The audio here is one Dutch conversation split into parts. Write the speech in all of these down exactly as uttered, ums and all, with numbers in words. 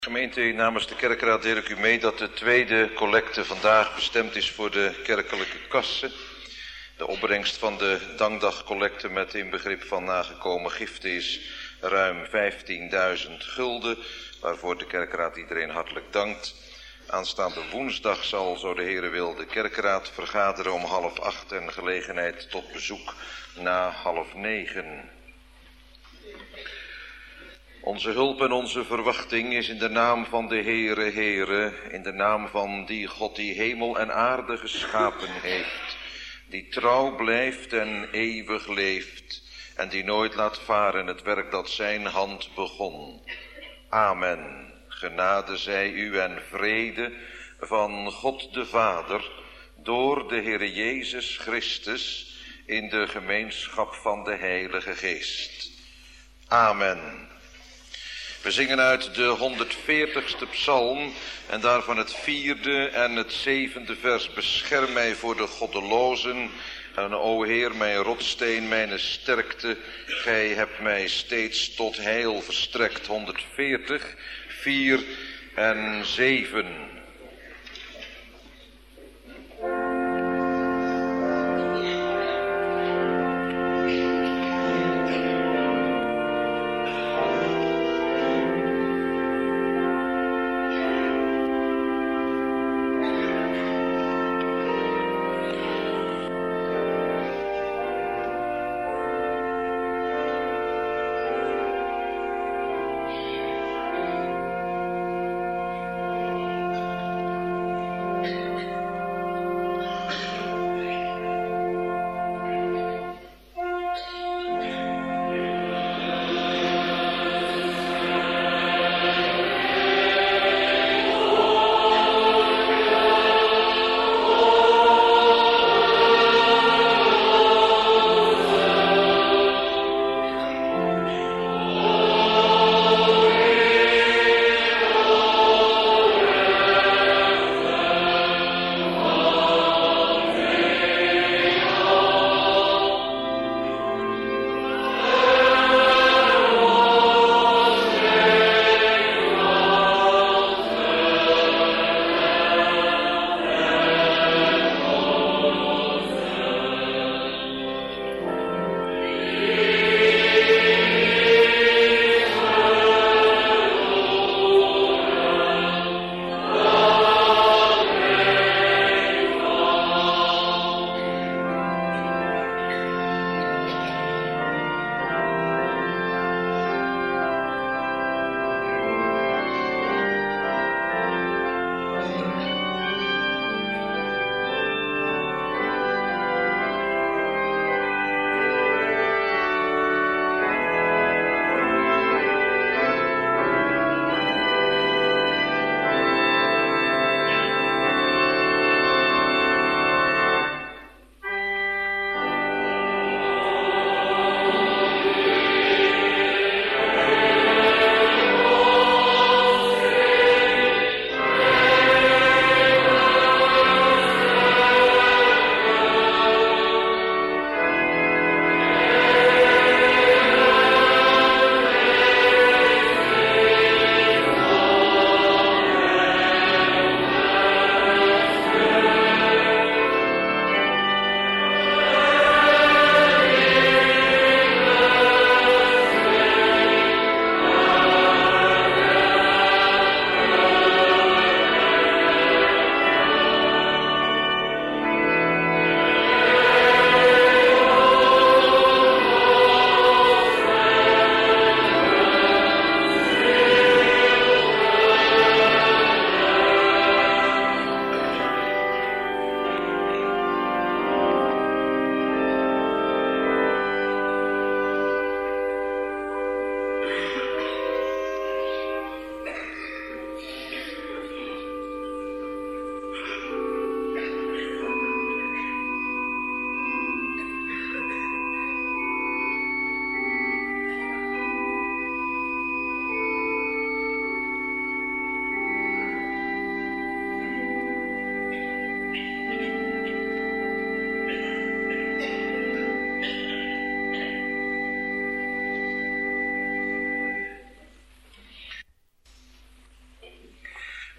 Gemeente, namens de kerkraad deel ik u mee dat de tweede collecte vandaag bestemd is voor de kerkelijke kassen. De opbrengst van de dankdagcollecte met inbegrip van nagekomen giften is ruim vijftienduizend gulden, waarvoor de kerkraad iedereen hartelijk dankt. Aanstaande woensdag zal, zo de Heere wil, de kerkraad vergaderen om half acht en gelegenheid tot bezoek na half negen. Onze hulp en onze verwachting is in de naam van de Heere, Heere, in de naam van die God die hemel en aarde geschapen heeft, die trouw blijft en eeuwig leeft, en die nooit laat varen het werk dat zijn hand begon. Amen. Genade zij u en vrede van God de Vader, door de Heere Jezus Christus, in de gemeenschap van de Heilige Geest. Amen. We zingen uit de honderdveertigste psalm en daarvan het vierde en het zevende vers. Bescherm mij voor de goddelozen en o Heer, mijn rotsteen, mijn sterkte. Gij hebt mij steeds tot heil verstrekt. honderdveertig, vier en zeven.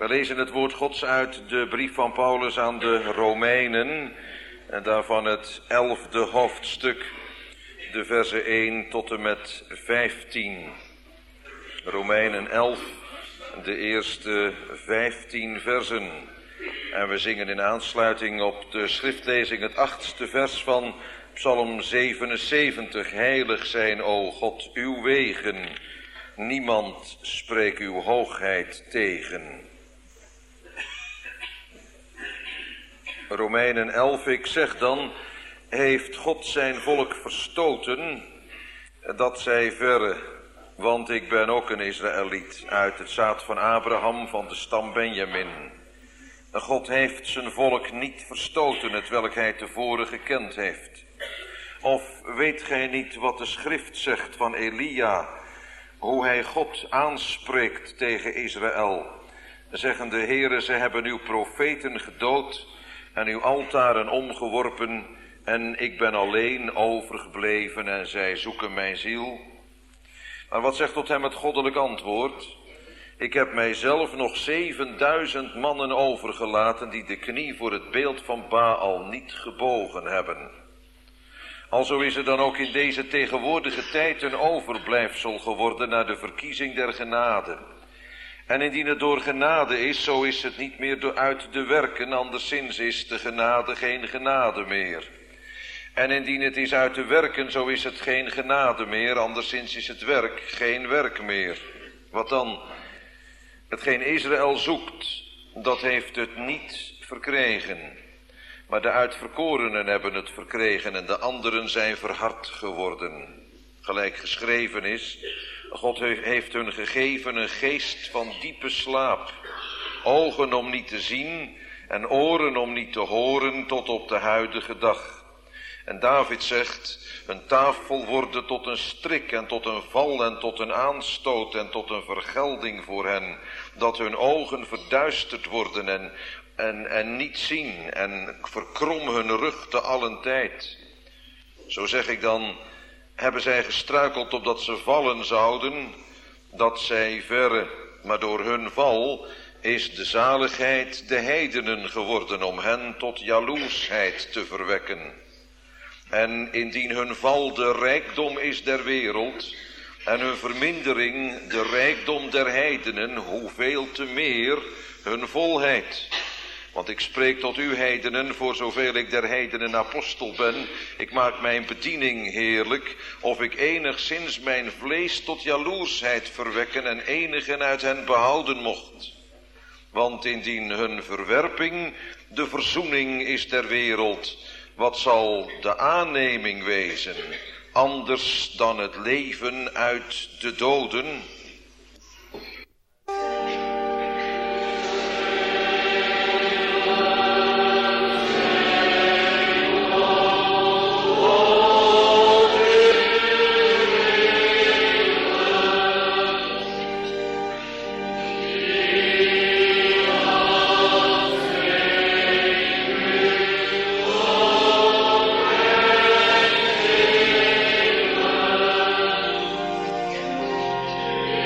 We lezen het woord Gods uit de brief van Paulus aan de Romeinen, en daarvan het elfde hoofdstuk, de versen één tot en met vijftien. Romeinen elf, de eerste vijftien versen. En we zingen in aansluiting op de schriftlezing het achtste vers van Psalm zevenenzeventig. Heilig zijn, o God, uw wegen. Niemand spreekt uw hoogheid tegen. Romeinen elf, ik zeg dan, heeft God zijn volk verstoten, dat zij verre, want ik ben ook een Israëliet, uit het zaad van Abraham, van de stam Benjamin. God heeft zijn volk niet verstoten, hetwelk hij tevoren gekend heeft. Of weet gij niet wat de schrift zegt van Elia, hoe hij God aanspreekt tegen Israël, zeggende, Heere, ze hebben uw profeten gedood en uw altaren omgeworpen, en ik ben alleen overgebleven en zij zoeken mijn ziel. Maar wat zegt tot hem het goddelijk antwoord? Ik heb mijzelf nog zevenduizend mannen overgelaten die de knie voor het beeld van Baal niet gebogen hebben. Alzo is er dan ook in deze tegenwoordige tijd een overblijfsel geworden naar de verkiezing der genade. En indien het door genade is, zo is het niet meer door uit de werken, anderszins is de genade geen genade meer. En indien het is uit de werken, zo is het geen genade meer, anderszins is het werk geen werk meer. Wat dan? Hetgeen Israël zoekt, dat heeft het niet verkregen. Maar de uitverkorenen hebben het verkregen en de anderen zijn verhard geworden. Gelijk geschreven is, God heeft hun gegeven een geest van diepe slaap. Ogen om niet te zien en oren om niet te horen tot op de huidige dag. En David zegt, een tafel worden tot een strik en tot een val en tot een aanstoot en tot een vergelding voor hen. Dat hun ogen verduisterd worden en, en, en niet zien en verkrom hun rug te allen tijd. Zo zeg ik dan, hebben zij gestruikeld opdat ze vallen zouden, dat zij verre, maar door hun val is de zaligheid de heidenen geworden om hen tot jaloersheid te verwekken. En indien hun val de rijkdom is der wereld en hun vermindering de rijkdom der heidenen, hoeveel te meer hun volheid. Want ik spreek tot u heidenen, voor zoveel ik der heidenen apostel ben. Ik maak mijn bediening heerlijk, of ik enigszins mijn vlees tot jaloersheid verwekken en enigen uit hen behouden mocht. Want indien hun verwerping de verzoening is der wereld, wat zal de aanneming wezen, anders dan het leven uit de doden? Yeah.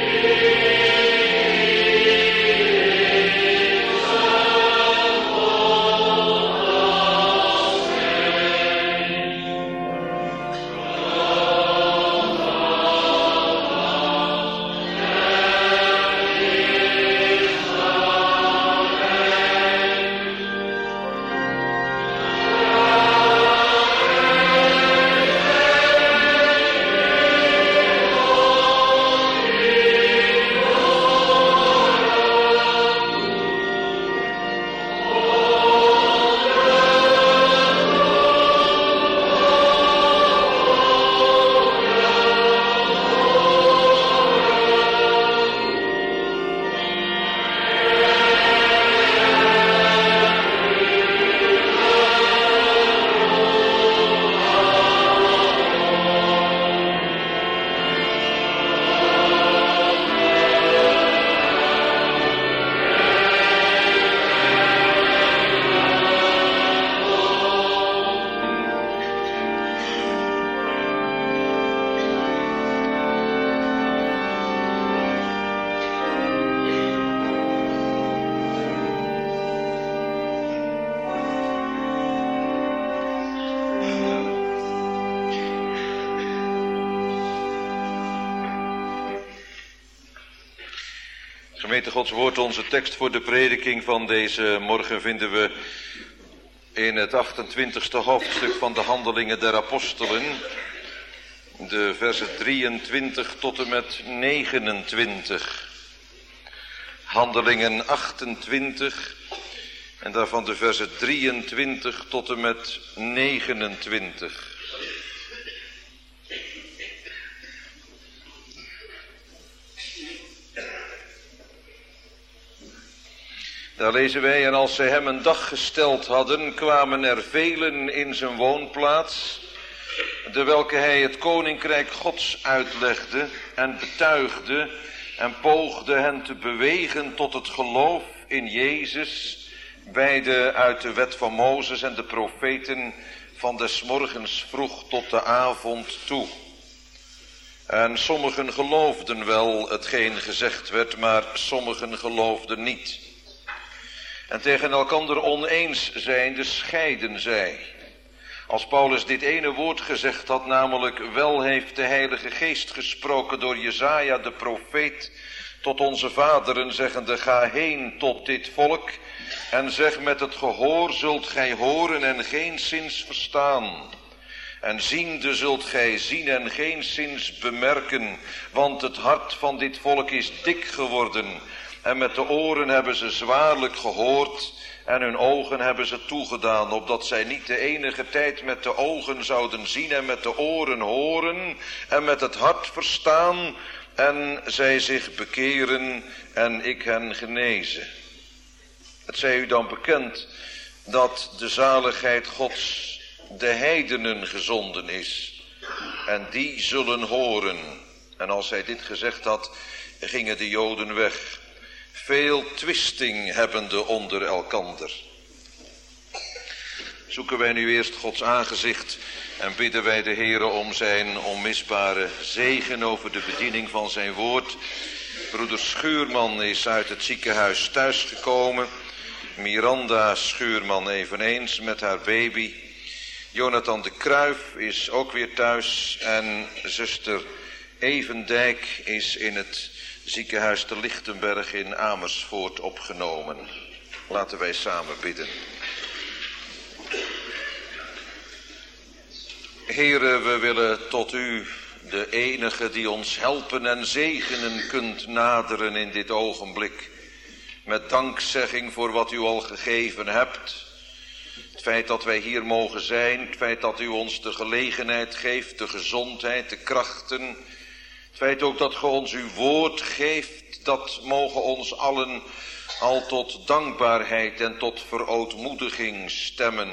Gemeente Gods woord, onze tekst voor de prediking van deze morgen vinden we in het achtentwintigste hoofdstuk van de Handelingen der Apostelen, de versen drieëntwintig tot en met negenentwintig. Handelingen achtentwintig en daarvan de versen drieëntwintig tot en met negenentwintig. Daar lezen wij: en als zij hem een dag gesteld hadden, kwamen er velen in zijn woonplaats, dewelke hij het koninkrijk Gods uitlegde en betuigde en poogde hen te bewegen tot het geloof in Jezus, beide uit de wet van Mozes en de profeten, van des morgens vroeg tot de avond toe. En sommigen geloofden wel hetgeen gezegd werd, maar sommigen geloofden niet. En tegen elkander oneens zijnde scheiden zij. Als Paulus dit ene woord gezegd had, namelijk: wel heeft de Heilige Geest gesproken door Jesaja de profeet tot onze vaderen, zeggende: ga heen tot dit volk en zeg: met het gehoor zult gij horen en geenszins verstaan. En ziende zult gij zien en geenszins bemerken, want het hart van dit volk is dik geworden. En met de oren hebben ze zwaarlijk gehoord en hun ogen hebben ze toegedaan, opdat zij niet de enige tijd met de ogen zouden zien en met de oren horen en met het hart verstaan en zij zich bekeren en ik hen genezen. Het zij u dan bekend dat de zaligheid Gods de heidenen gezonden is en die zullen horen. En als hij dit gezegd had, gingen de Joden weg, veel twisting hebbende onder elkander. Zoeken wij nu eerst Gods aangezicht en bidden wij de Heere om zijn onmisbare zegen over de bediening van zijn woord. Broeder Schuurman is uit het ziekenhuis thuisgekomen. Miranda Schuurman eveneens met haar baby. Jonathan de Kruif is ook weer thuis en zuster Evendijk is in het ziekenhuis te Lichtenberg in Amersfoort opgenomen. Laten wij samen bidden. Heere, we willen tot u, de enige die ons helpen en zegenen kunt, naderen in dit ogenblik. Met dankzegging voor wat u al gegeven hebt. Het feit dat wij hier mogen zijn, het feit dat u ons de gelegenheid geeft, de gezondheid, de krachten. Het feit ook dat ge ons uw woord geeft, dat mogen ons allen al tot dankbaarheid en tot verootmoediging stemmen.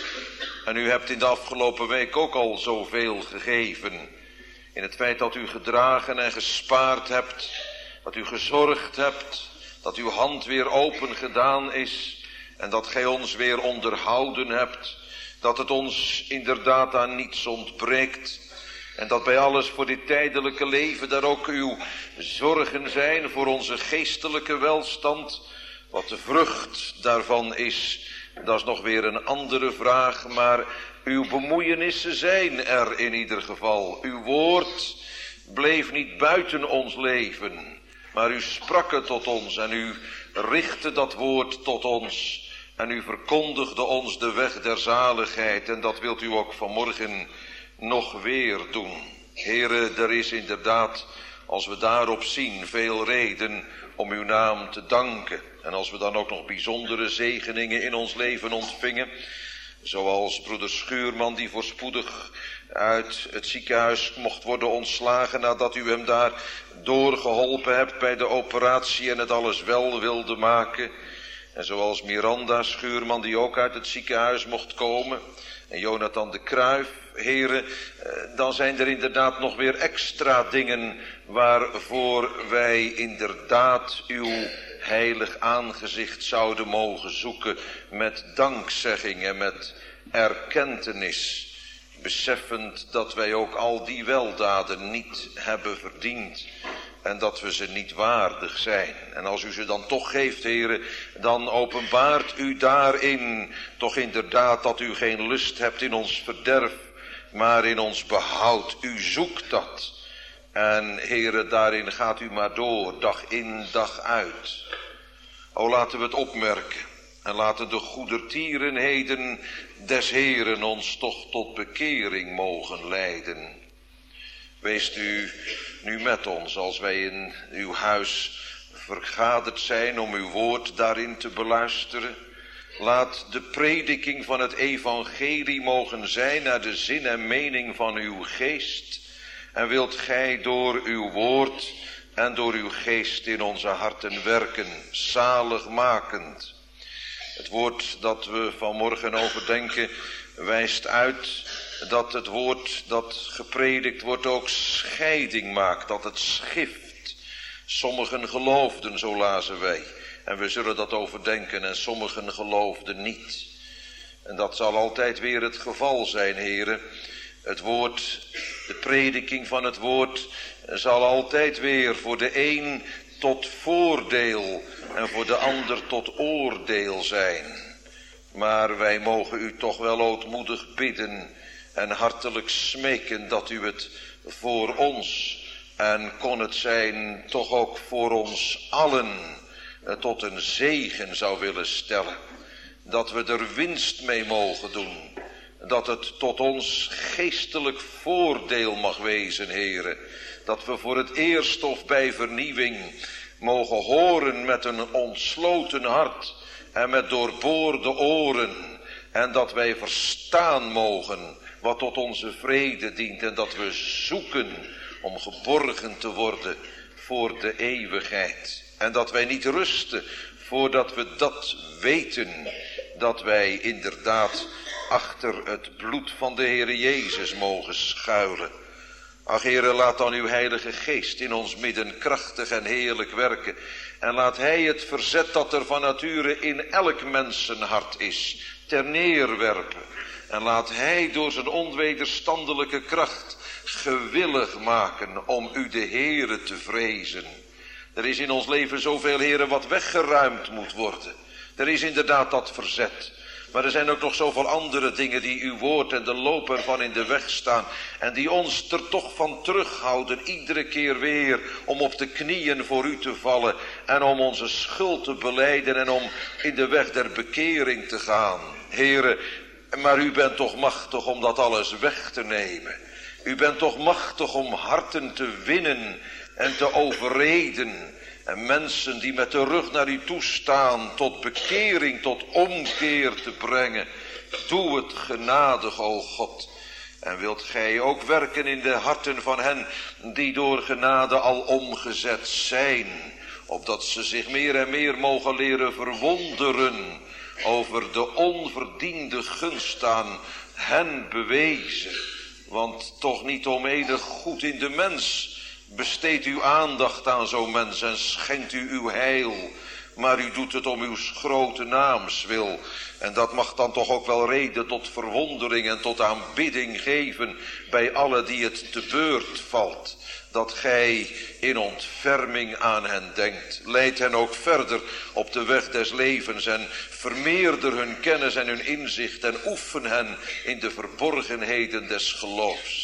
En u hebt in de afgelopen week ook al zoveel gegeven. In het feit dat u gedragen en gespaard hebt, dat u gezorgd hebt, dat uw hand weer open gedaan is en dat gij ons weer onderhouden hebt, dat het ons inderdaad aan niets ontbreekt. En dat bij alles voor dit tijdelijke leven daar ook uw zorgen zijn voor onze geestelijke welstand. Wat de vrucht daarvan is, dat is nog weer een andere vraag. Maar uw bemoeienissen zijn er in ieder geval. Uw woord bleef niet buiten ons leven. Maar u sprak het tot ons en u richtte dat woord tot ons. En u verkondigde ons de weg der zaligheid. En dat wilt u ook vanmorgen nog weer doen. Heere, er is inderdaad, als we daarop zien, veel reden om uw naam te danken. En als we dan ook nog bijzondere zegeningen in ons leven ontvingen, zoals broeder Schuurman, die voorspoedig uit het ziekenhuis mocht worden ontslagen nadat u hem daar doorgeholpen hebt bij de operatie en het alles wel wilde maken. En zoals Miranda Schuurman, die ook uit het ziekenhuis mocht komen. En Jonathan de Kruif, heren, dan zijn er inderdaad nog weer extra dingen waarvoor wij inderdaad uw heilig aangezicht zouden mogen zoeken met dankzegging en met erkentenis. Beseffend dat wij ook al die weldaden niet hebben verdiend en dat we ze niet waardig zijn. En als u ze dan toch geeft, heren, dan openbaart u daarin toch inderdaad dat u geen lust hebt in ons verderf, maar in ons behoud. U zoekt dat. En Heere, daarin gaat u maar door, dag in, dag uit. O, laten we het opmerken. En laten de goedertierenheden des Heeren ons toch tot bekering mogen leiden. Wees u nu met ons als wij in uw huis vergaderd zijn om uw woord daarin te beluisteren. Laat de prediking van het evangelie mogen zijn naar de zin en mening van uw geest. En wilt gij door uw woord en door uw geest in onze harten werken, zaligmakend. Het woord dat we vanmorgen overdenken wijst uit dat het woord dat gepredikt wordt ook scheiding maakt, dat het schift. Sommigen geloofden, zo lazen wij, en we zullen dat overdenken, en sommigen geloofden niet. En dat zal altijd weer het geval zijn, heren. Het woord, de prediking van het woord zal altijd weer voor de een tot voordeel en voor de ander tot oordeel zijn. Maar wij mogen u toch wel ootmoedig bidden en hartelijk smeken dat u het voor ons, en kon het zijn toch ook voor ons allen, tot een zegen zou willen stellen. Dat we er winst mee mogen doen. Dat het tot ons geestelijk voordeel mag wezen, heren. Dat we voor het eerst of bij vernieuwing mogen horen met een ontsloten hart en met doorboorde oren. En dat wij verstaan mogen wat tot onze vrede dient. En dat we zoeken om geborgen te worden voor de eeuwigheid. En dat wij niet rusten voordat we dat weten. Dat wij inderdaad achter het bloed van de Heere Jezus mogen schuilen. Ach, Heere, laat dan uw Heilige Geest in ons midden krachtig en heerlijk werken. En laat hij het verzet dat er van nature in elk mensenhart is, ter neerwerpen. En laat hij door zijn onwederstandelijke kracht gewillig maken om u de Heere te vrezen. Er is in ons leven zoveel, Heere, wat weggeruimd moet worden. Er is inderdaad dat verzet. Maar er zijn ook nog zoveel andere dingen die uw woord en de loop ervan in de weg staan. En die ons er toch van terughouden, iedere keer weer, om op de knieën voor u te vallen. En om onze schuld te belijden en om in de weg der bekering te gaan. Heere, maar u bent toch machtig om dat alles weg te nemen. U bent toch machtig om harten te winnen en te overreden. En mensen die met de rug naar u toestaan tot bekering, tot omkeer te brengen. Doe het genadig, o God. En wilt gij ook werken in de harten van hen die door genade al omgezet zijn. Opdat ze zich meer en meer mogen leren verwonderen over de onverdiende gunst aan hen bewezen. Want toch niet om enig goed in de mens besteedt uw aandacht aan zo'n mens en schenkt u uw heil. Maar u doet het om uw grote naams wil. En dat mag dan toch ook wel reden tot verwondering en tot aanbidding geven bij alle die het te beurt valt. Dat gij in ontferming aan hen denkt. Leid hen ook verder op de weg des levens en vermeerder hun kennis en hun inzicht en oefen hen in de verborgenheden des geloofs.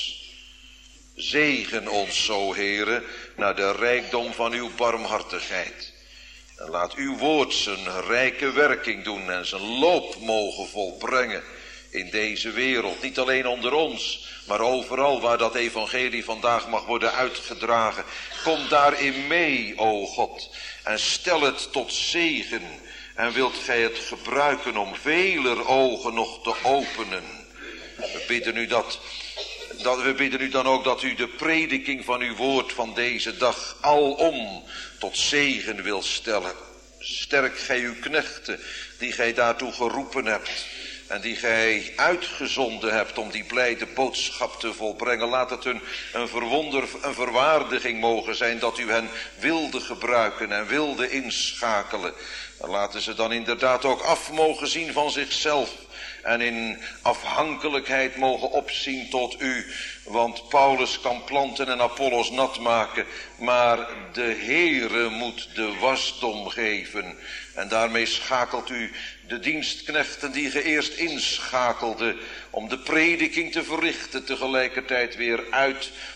Zegen ons zo, Heere, naar de rijkdom van uw barmhartigheid. En laat uw woord zijn rijke werking doen en zijn loop mogen volbrengen in deze wereld. Niet alleen onder ons, maar overal waar dat evangelie vandaag mag worden uitgedragen. Kom daarin mee, o God, en stel het tot zegen. En wilt gij het gebruiken om veler ogen nog te openen. We bidden u dat... Dat, we bidden u dan ook dat u de prediking van uw woord van deze dag alom tot zegen wil stellen. Sterk gij uw knechten die gij daartoe geroepen hebt en die gij uitgezonden hebt om die blijde boodschap te volbrengen. Laat het hun een verwonder, een verwaardiging mogen zijn dat u hen wilde gebruiken en wilde inschakelen. En laten ze dan inderdaad ook af mogen zien van zichzelf. En in afhankelijkheid mogen opzien tot u. Want Paulus kan planten en Apollos nat maken. Maar de Heere moet de wasdom geven. En daarmee schakelt u de dienstknechten die ge eerst inschakelde. Om de prediking te verrichten tegelijkertijd weer uit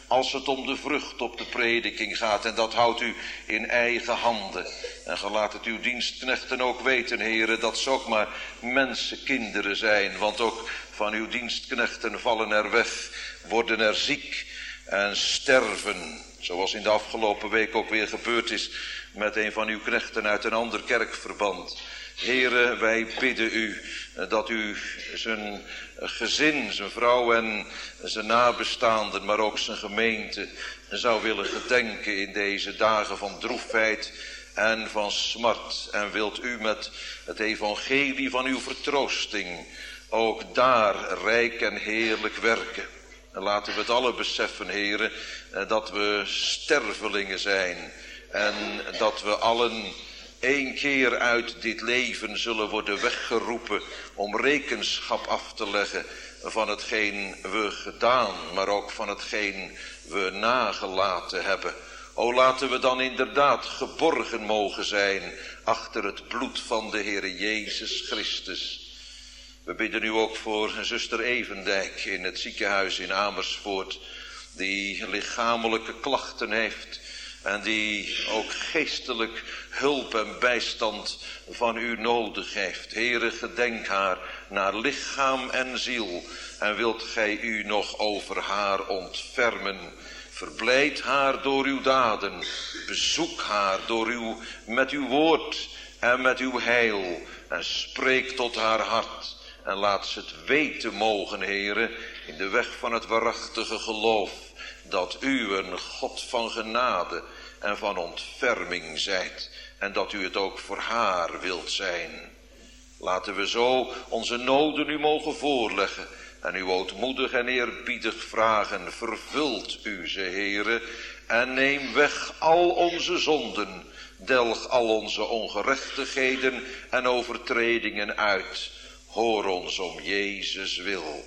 als het om de vrucht op de prediking gaat. En dat houdt u in eigen handen. En ge laat het uw dienstknechten ook weten, heren, dat ze ook maar mensenkinderen zijn. Want ook van uw dienstknechten vallen er weg, worden er ziek en sterven. Zoals in de afgelopen week ook weer gebeurd is met een van uw knechten uit een ander kerkverband. Here, wij bidden u dat u zijn gezin, zijn vrouw en zijn nabestaanden, maar ook zijn gemeente zou willen gedenken in deze dagen van droefheid en van smart. En wilt u met het evangelie van uw vertroosting ook daar rijk en heerlijk werken. En laten we het alle beseffen, heren, dat we stervelingen zijn en dat we allen Eén keer uit dit leven zullen worden weggeroepen om rekenschap af te leggen van hetgeen we gedaan, maar ook van hetgeen we nagelaten hebben. O, laten we dan inderdaad geborgen mogen zijn achter het bloed van de Heere Jezus Christus. We bidden nu ook voor zuster Evendijk in het ziekenhuis in Amersfoort, die lichamelijke klachten heeft en die ook geestelijk hulp en bijstand van u nodig heeft. Heere, gedenk haar naar lichaam en ziel en wilt gij u nog over haar ontfermen. Verblijd haar door uw daden, bezoek haar door uw, met uw woord en met uw heil en spreek tot haar hart en laat ze het weten mogen, Heere, in de weg van het waarachtige geloof, dat u een God van genade en van ontferming zijt en dat u het ook voor haar wilt zijn. Laten we zo onze noden u mogen voorleggen en u ootmoedig en eerbiedig vragen, vervult u ze, Heere, en neem weg al onze zonden, delg al onze ongerechtigheden en overtredingen uit. Hoor ons om Jezus wil.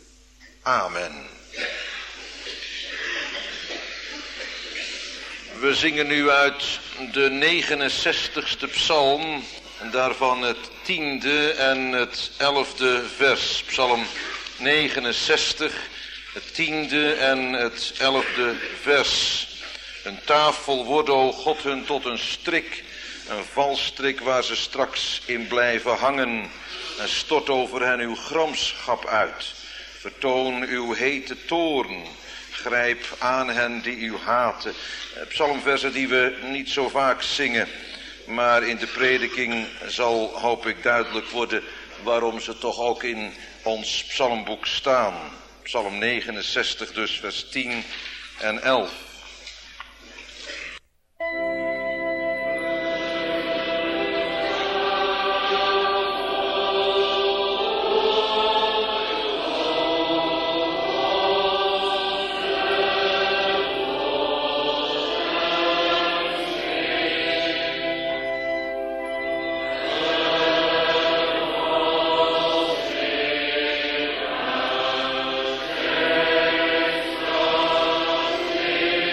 Amen. We zingen nu uit de negenenzestigste psalm, en daarvan het tiende en het elfde vers. Psalm negenenzestig, het tiende en het elfde vers. Een tafel wordt, o God, hun tot een strik, een valstrik waar ze straks in blijven hangen. En stort over hen uw gramschap uit. Vertoon uw hete toorn. Grijp aan hen die u haten. Psalmversen die we niet zo vaak zingen, maar in de prediking zal, hoop ik, duidelijk worden waarom ze toch ook in ons psalmboek staan. Psalm negenenzestig dus, vers tien en elf. Amen.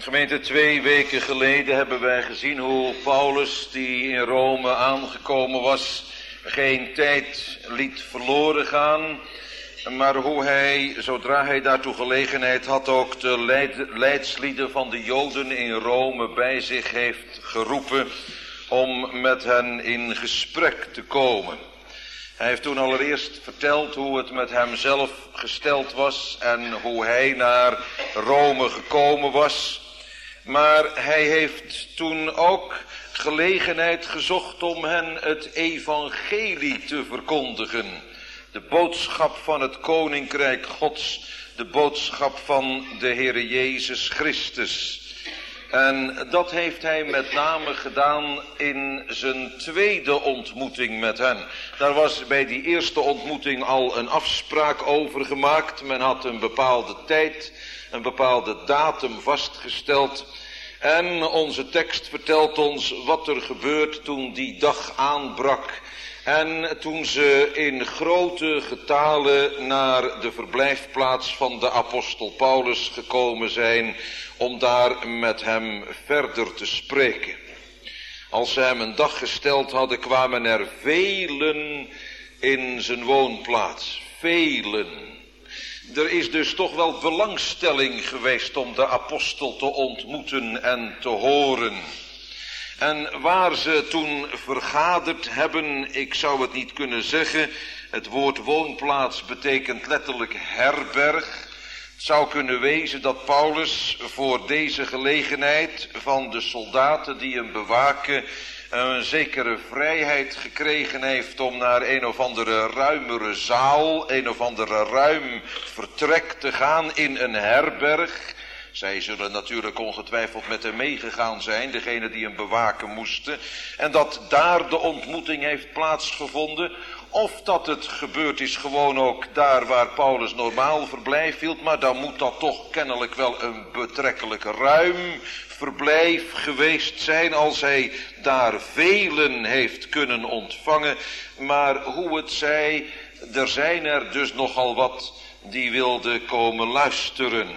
Gemeente, twee weken geleden hebben wij gezien hoe Paulus, die in Rome aangekomen was, geen tijd liet verloren gaan, maar hoe hij, zodra hij daartoe gelegenheid had, ook de leid, leidslieden van de Joden in Rome bij zich heeft geroepen om met hen in gesprek te komen. Hij heeft toen allereerst verteld hoe het met hemzelf gesteld was en hoe hij naar Rome gekomen was. Maar hij heeft toen ook gelegenheid gezocht om hen het evangelie te verkondigen. De boodschap van het Koninkrijk Gods, de boodschap van de Heere Jezus Christus. En dat heeft hij met name gedaan in zijn tweede ontmoeting met hen. Daar was bij die eerste ontmoeting al een afspraak over gemaakt. Men had een bepaalde tijd, een bepaalde datum vastgesteld. En onze tekst vertelt ons wat er gebeurt toen die dag aanbrak. En toen ze in grote getalen naar de verblijfplaats van de apostel Paulus gekomen zijn om daar met hem verder te spreken. Als ze hem een dag gesteld hadden, kwamen er velen in zijn woonplaats. Velen. Er is dus toch wel belangstelling geweest om de apostel te ontmoeten en te horen. En waar ze toen vergaderd hebben, ik zou het niet kunnen zeggen. Het woord woonplaats betekent letterlijk herberg. Het zou kunnen wezen dat Paulus voor deze gelegenheid van de soldaten die hem bewaken een zekere vrijheid gekregen heeft om naar een of andere ruimere zaal, een of andere ruim vertrek te gaan in een herberg. Zij zullen natuurlijk ongetwijfeld met hem meegegaan zijn, degene die hem bewaken moesten. En dat daar de ontmoeting heeft plaatsgevonden. Of dat het gebeurd is gewoon ook daar waar Paulus normaal verblijf hield. Maar dan moet dat toch kennelijk wel een betrekkelijk ruim verblijf geweest zijn, als hij daar velen heeft kunnen ontvangen. Maar hoe het zij, er zijn er dus nogal wat die wilden komen luisteren.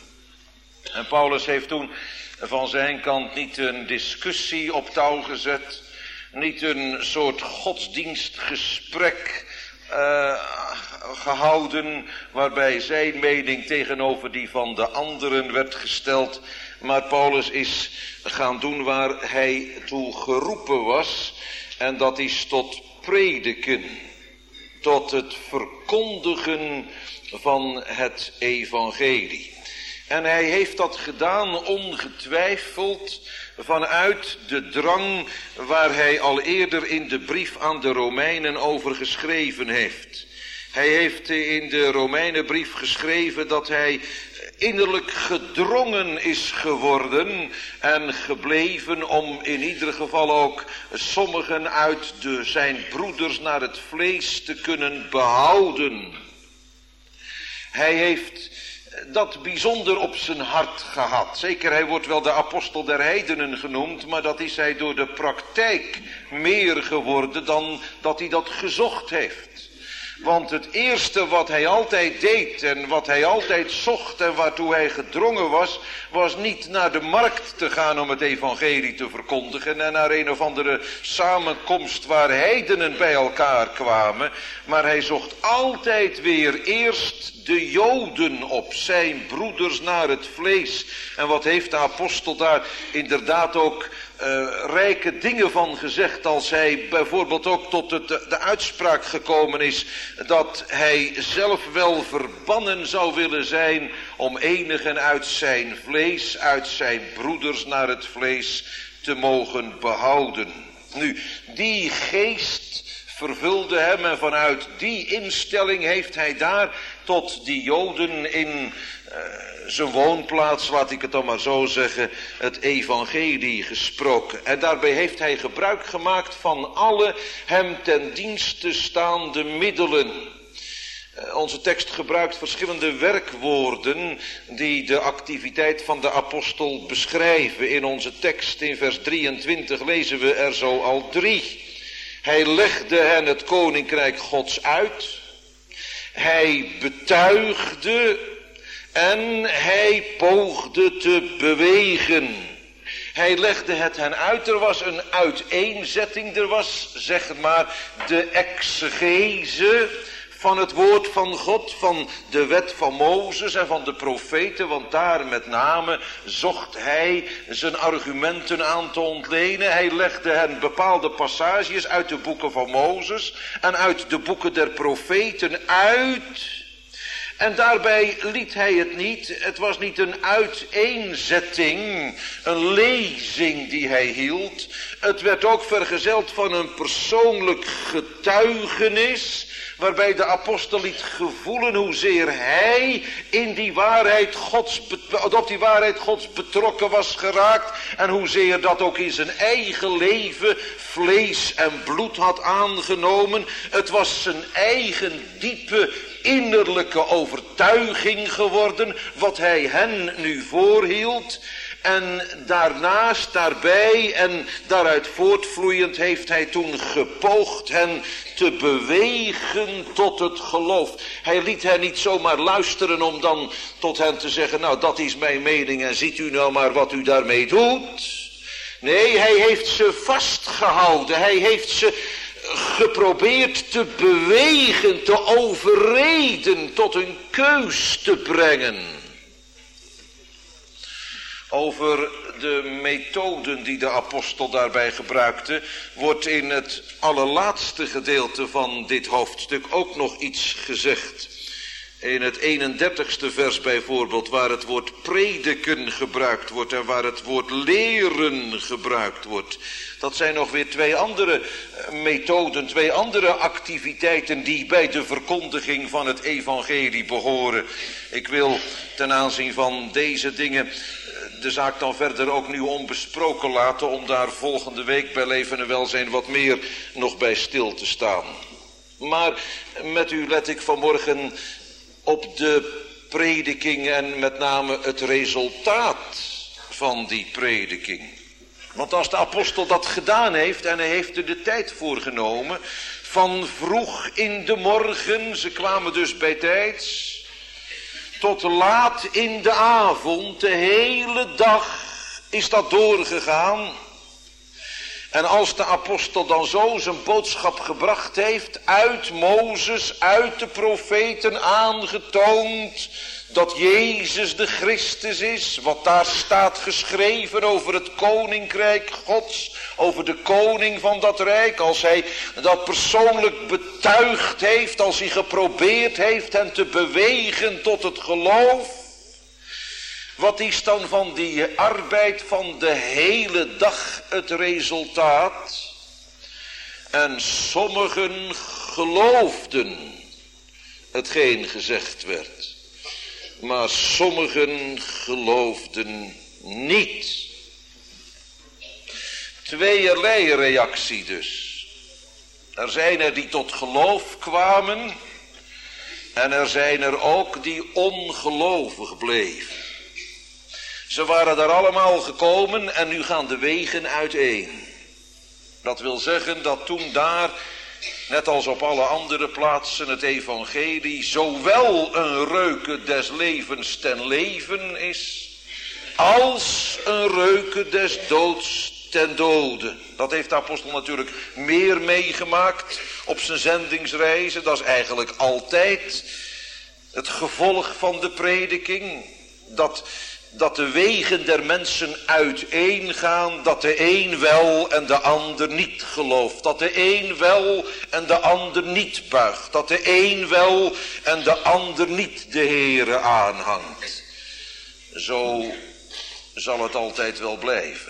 En Paulus heeft toen van zijn kant niet een discussie op touw gezet, niet een soort godsdienstgesprek uh, gehouden, waarbij zijn mening tegenover die van de anderen werd gesteld. Maar Paulus is gaan doen waar hij toe geroepen was, en dat is tot prediken, tot het verkondigen van het evangelie. En hij heeft dat gedaan ongetwijfeld vanuit de drang waar hij al eerder in de brief aan de Romeinen over geschreven heeft. Hij heeft in de Romeinenbrief geschreven dat hij innerlijk gedrongen is geworden en gebleven om in ieder geval ook sommigen uit de, zijn broeders naar het vlees te kunnen behouden. Hij heeft dat bijzonder op zijn hart gehad. Zeker, hij wordt wel de apostel der heidenen genoemd, maar dat is hij door de praktijk meer geworden dan dat hij dat gezocht heeft. Want het eerste wat hij altijd deed en wat hij altijd zocht en waartoe hij gedrongen was, was niet naar de markt te gaan om het evangelie te verkondigen en naar een of andere samenkomst waar heidenen bij elkaar kwamen. Maar hij zocht altijd weer eerst de Joden op, zijn broeders naar het vlees. En wat heeft de apostel daar inderdaad ook Uh, rijke dingen van gezegd, als hij bijvoorbeeld ook tot het, de uitspraak gekomen is dat hij zelf wel verbannen zou willen zijn om enigen uit zijn vlees, uit zijn broeders naar het vlees te mogen behouden. Nu, die geest vervulde hem en vanuit die instelling heeft hij daar tot die Joden in uh, zijn woonplaats, laat ik het dan maar zo zeggen, het evangelie gesproken. En daarbij heeft hij gebruik gemaakt van alle hem ten dienste staande middelen. Uh, onze tekst gebruikt verschillende werkwoorden die de activiteit van de apostel beschrijven. In onze tekst in vers drieëntwintig lezen we er zo al drie. Hij legde hen het koninkrijk Gods uit. Hij betuigde En hij poogde te bewegen. Hij legde het hen uit. Er was een uiteenzetting. Er was, zeg maar, de exegese van het woord van God, van de wet van Mozes en van de profeten. Want daar met name zocht hij zijn argumenten aan te ontlenen. Hij legde hen bepaalde passages uit de boeken van Mozes en uit de boeken der profeten uit. En daarbij liet hij het niet. Het was niet een uiteenzetting, een lezing die hij hield. Het werd ook vergezeld van een persoonlijk getuigenis, waarbij de apostel liet gevoelen hoezeer hij in die waarheid Gods, op die waarheid Gods betrokken was geraakt. En hoezeer dat ook in zijn eigen leven vlees en bloed had aangenomen. Het was zijn eigen diepe innerlijke overtuiging geworden, wat hij hen nu voorhield. En daarnaast, daarbij en daaruit voortvloeiend heeft hij toen gepoogd hen te bewegen tot het geloof. Hij liet hen niet zomaar luisteren om dan tot hen te zeggen, nou dat is mijn mening en ziet u nou maar wat u daarmee doet. Nee, hij heeft ze vastgehouden. Hij heeft ze geprobeerd te bewegen, te overreden, tot hun keus te brengen. Over de methoden die de apostel daarbij gebruikte, wordt in het allerlaatste gedeelte van dit hoofdstuk ook nog iets gezegd. In het eenendertigste vers bijvoorbeeld, waar het woord prediken gebruikt wordt en waar het woord leren gebruikt wordt. Dat zijn nog weer twee andere methoden, twee andere activiteiten die bij de verkondiging van het evangelie behoren. Ik wil ten aanzien van deze dingen de zaak dan verder ook nu onbesproken laten, om daar volgende week bij Leven en Welzijn wat meer nog bij stil te staan. Maar met u let ik vanmorgen op de prediking en met name het resultaat van die prediking. Want als de apostel dat gedaan heeft en hij heeft er de tijd voor genomen, van vroeg in de morgen, ze kwamen dus bij tijds, tot laat in de avond, de hele dag is dat doorgegaan. En als de apostel dan zo zijn boodschap gebracht heeft, uit Mozes, uit de profeten aangetoond, dat Jezus de Christus is, wat daar staat geschreven over het koninkrijk Gods, over de koning van dat rijk, als hij dat persoonlijk betuigd heeft, als hij geprobeerd heeft hen te bewegen tot het geloof. Wat is dan van die arbeid van de hele dag het resultaat? En sommigen geloofden hetgeen gezegd werd, maar sommigen geloofden niet. Tweeërlei reactie dus. Er zijn er die tot geloof kwamen en er zijn er ook die ongelovig bleven. Ze waren daar allemaal gekomen en nu gaan de wegen uiteen. Dat wil zeggen dat toen daar, net als op alle andere plaatsen, het evangelie zowel een reuke des levens ten leven is, als een reuke des doods ten dode. Dat heeft de apostel natuurlijk meer meegemaakt op zijn zendingsreizen. Dat is eigenlijk altijd het gevolg van de prediking. Dat... Dat de wegen der mensen uiteengaan, dat de een wel en de ander niet gelooft. Dat de een wel en de ander niet buigt. Dat de een wel en de ander niet de Heere aanhangt. Zo zal het altijd wel blijven.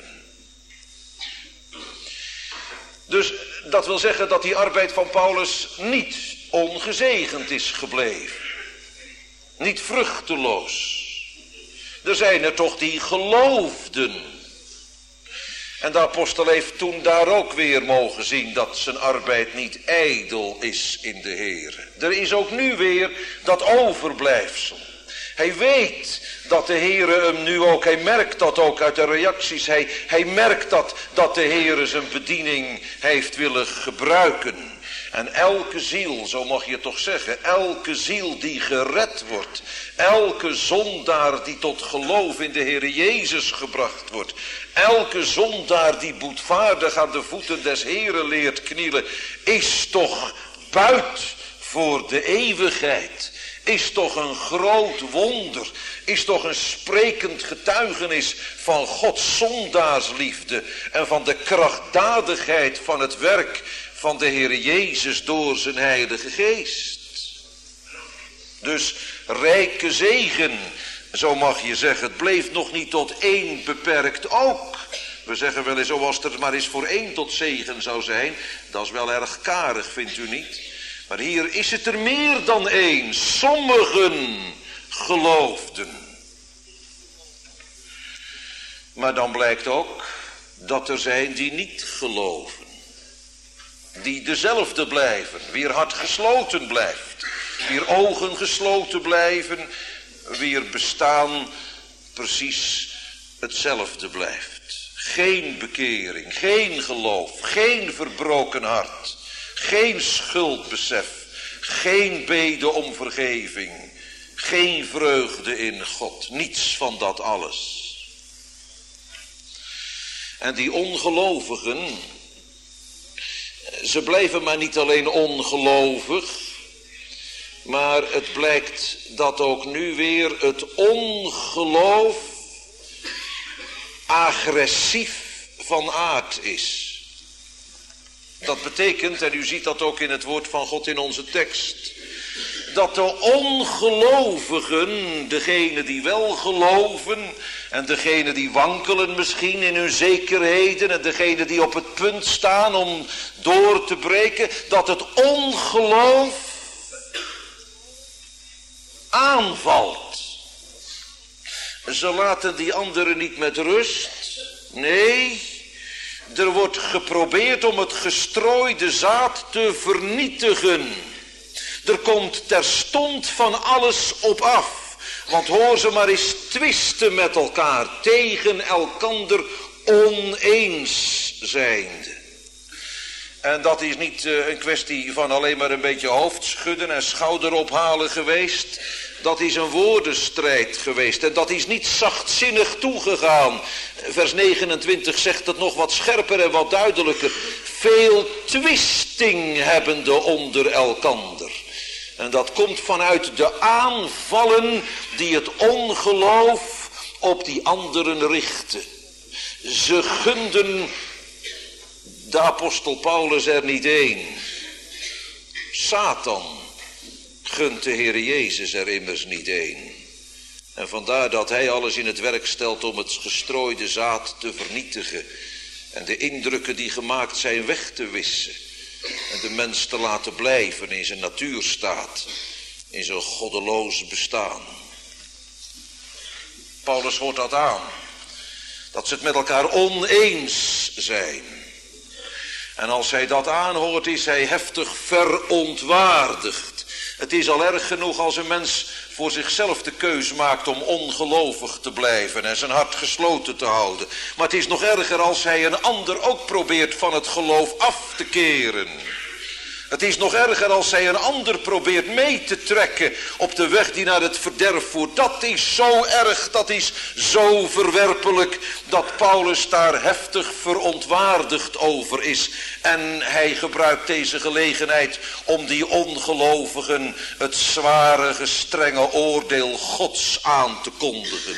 Dus dat wil zeggen dat die arbeid van Paulus niet ongezegend is gebleven. Niet vruchteloos. Er zijn er toch die geloofden. En de apostel heeft toen daar ook weer mogen zien dat zijn arbeid niet ijdel is in de Heere. Er is ook nu weer dat overblijfsel. Hij weet dat de Heere hem nu ook, hij merkt dat ook uit de reacties. Hij, hij merkt dat, dat de Heere zijn bediening heeft willen gebruiken. En elke ziel, zo mag je toch zeggen, elke ziel die gered wordt, elke zondaar die tot geloof in de Heere Jezus gebracht wordt, elke zondaar die boetvaardig aan de voeten des Heeren leert knielen, is toch buit voor de eeuwigheid. Is toch een groot wonder, is toch een sprekend getuigenis van Gods zondaarsliefde en van de krachtdadigheid van het werk van de Heere Jezus door zijn Heilige Geest. Dus rijke zegen, zo mag je zeggen, het bleef nog niet tot één beperkt ook. We zeggen wel eens, oh, als het er maar eens voor één tot zegen zou zijn, dat is wel erg karig, vindt u niet? Maar hier is het er meer dan één. Sommigen geloofden. Maar dan blijkt ook dat er zijn die niet geloven. Die dezelfde blijven. Wier hart gesloten blijft. Wier ogen gesloten blijven. Wier bestaan precies hetzelfde blijft. Geen bekering, geen geloof, geen verbroken hart. Geen schuldbesef, geen bede om vergeving, geen vreugde in God, niets van dat alles. En die ongelovigen, ze blijven maar niet alleen ongelovig, maar het blijkt dat ook nu weer het ongeloof agressief van aard is. Dat betekent, en u ziet dat ook in het woord van God in onze tekst, dat de ongelovigen, degenen die wel geloven en degenen die wankelen misschien in hun zekerheden en degenen die op het punt staan om door te breken, dat het ongeloof aanvalt. Ze laten die anderen niet met rust. Nee, er wordt geprobeerd om het gestrooide zaad te vernietigen. Er komt terstond van alles op af. Want hoor ze maar eens twisten met elkaar, tegen elkander oneens zijnde. En dat is niet uh, een kwestie van alleen maar een beetje hoofdschudden en schouderophalen geweest. Dat is een woordenstrijd geweest en dat is niet zachtzinnig toegegaan. Vers negenentwintig zegt het nog wat scherper en wat duidelijker. Veel twisting hebbende onder elkander. En dat komt vanuit de aanvallen die het ongeloof op die anderen richten. Ze gunden de apostel Paulus er niet één. Satan gunt de Heer Jezus er immers niet één. En vandaar dat hij alles in het werk stelt om het gestrooide zaad te vernietigen. En de indrukken die gemaakt zijn weg te wissen. En de mens te laten blijven in zijn natuurstaat. In zijn goddeloos bestaan. Paulus hoort dat aan. Dat ze het met elkaar oneens zijn. En als hij dat aanhoort is hij heftig verontwaardigd. Het is al erg genoeg als een mens voor zichzelf de keus maakt om ongelovig te blijven en zijn hart gesloten te houden. Maar het is nog erger als hij een ander ook probeert van het geloof af te keren. Het is nog erger als hij een ander probeert mee te trekken op de weg die naar het verderf voert. Dat is zo erg, dat is zo verwerpelijk, dat Paulus daar heftig verontwaardigd over is. En hij gebruikt deze gelegenheid om die ongelovigen het zware, gestrenge oordeel Gods aan te kondigen.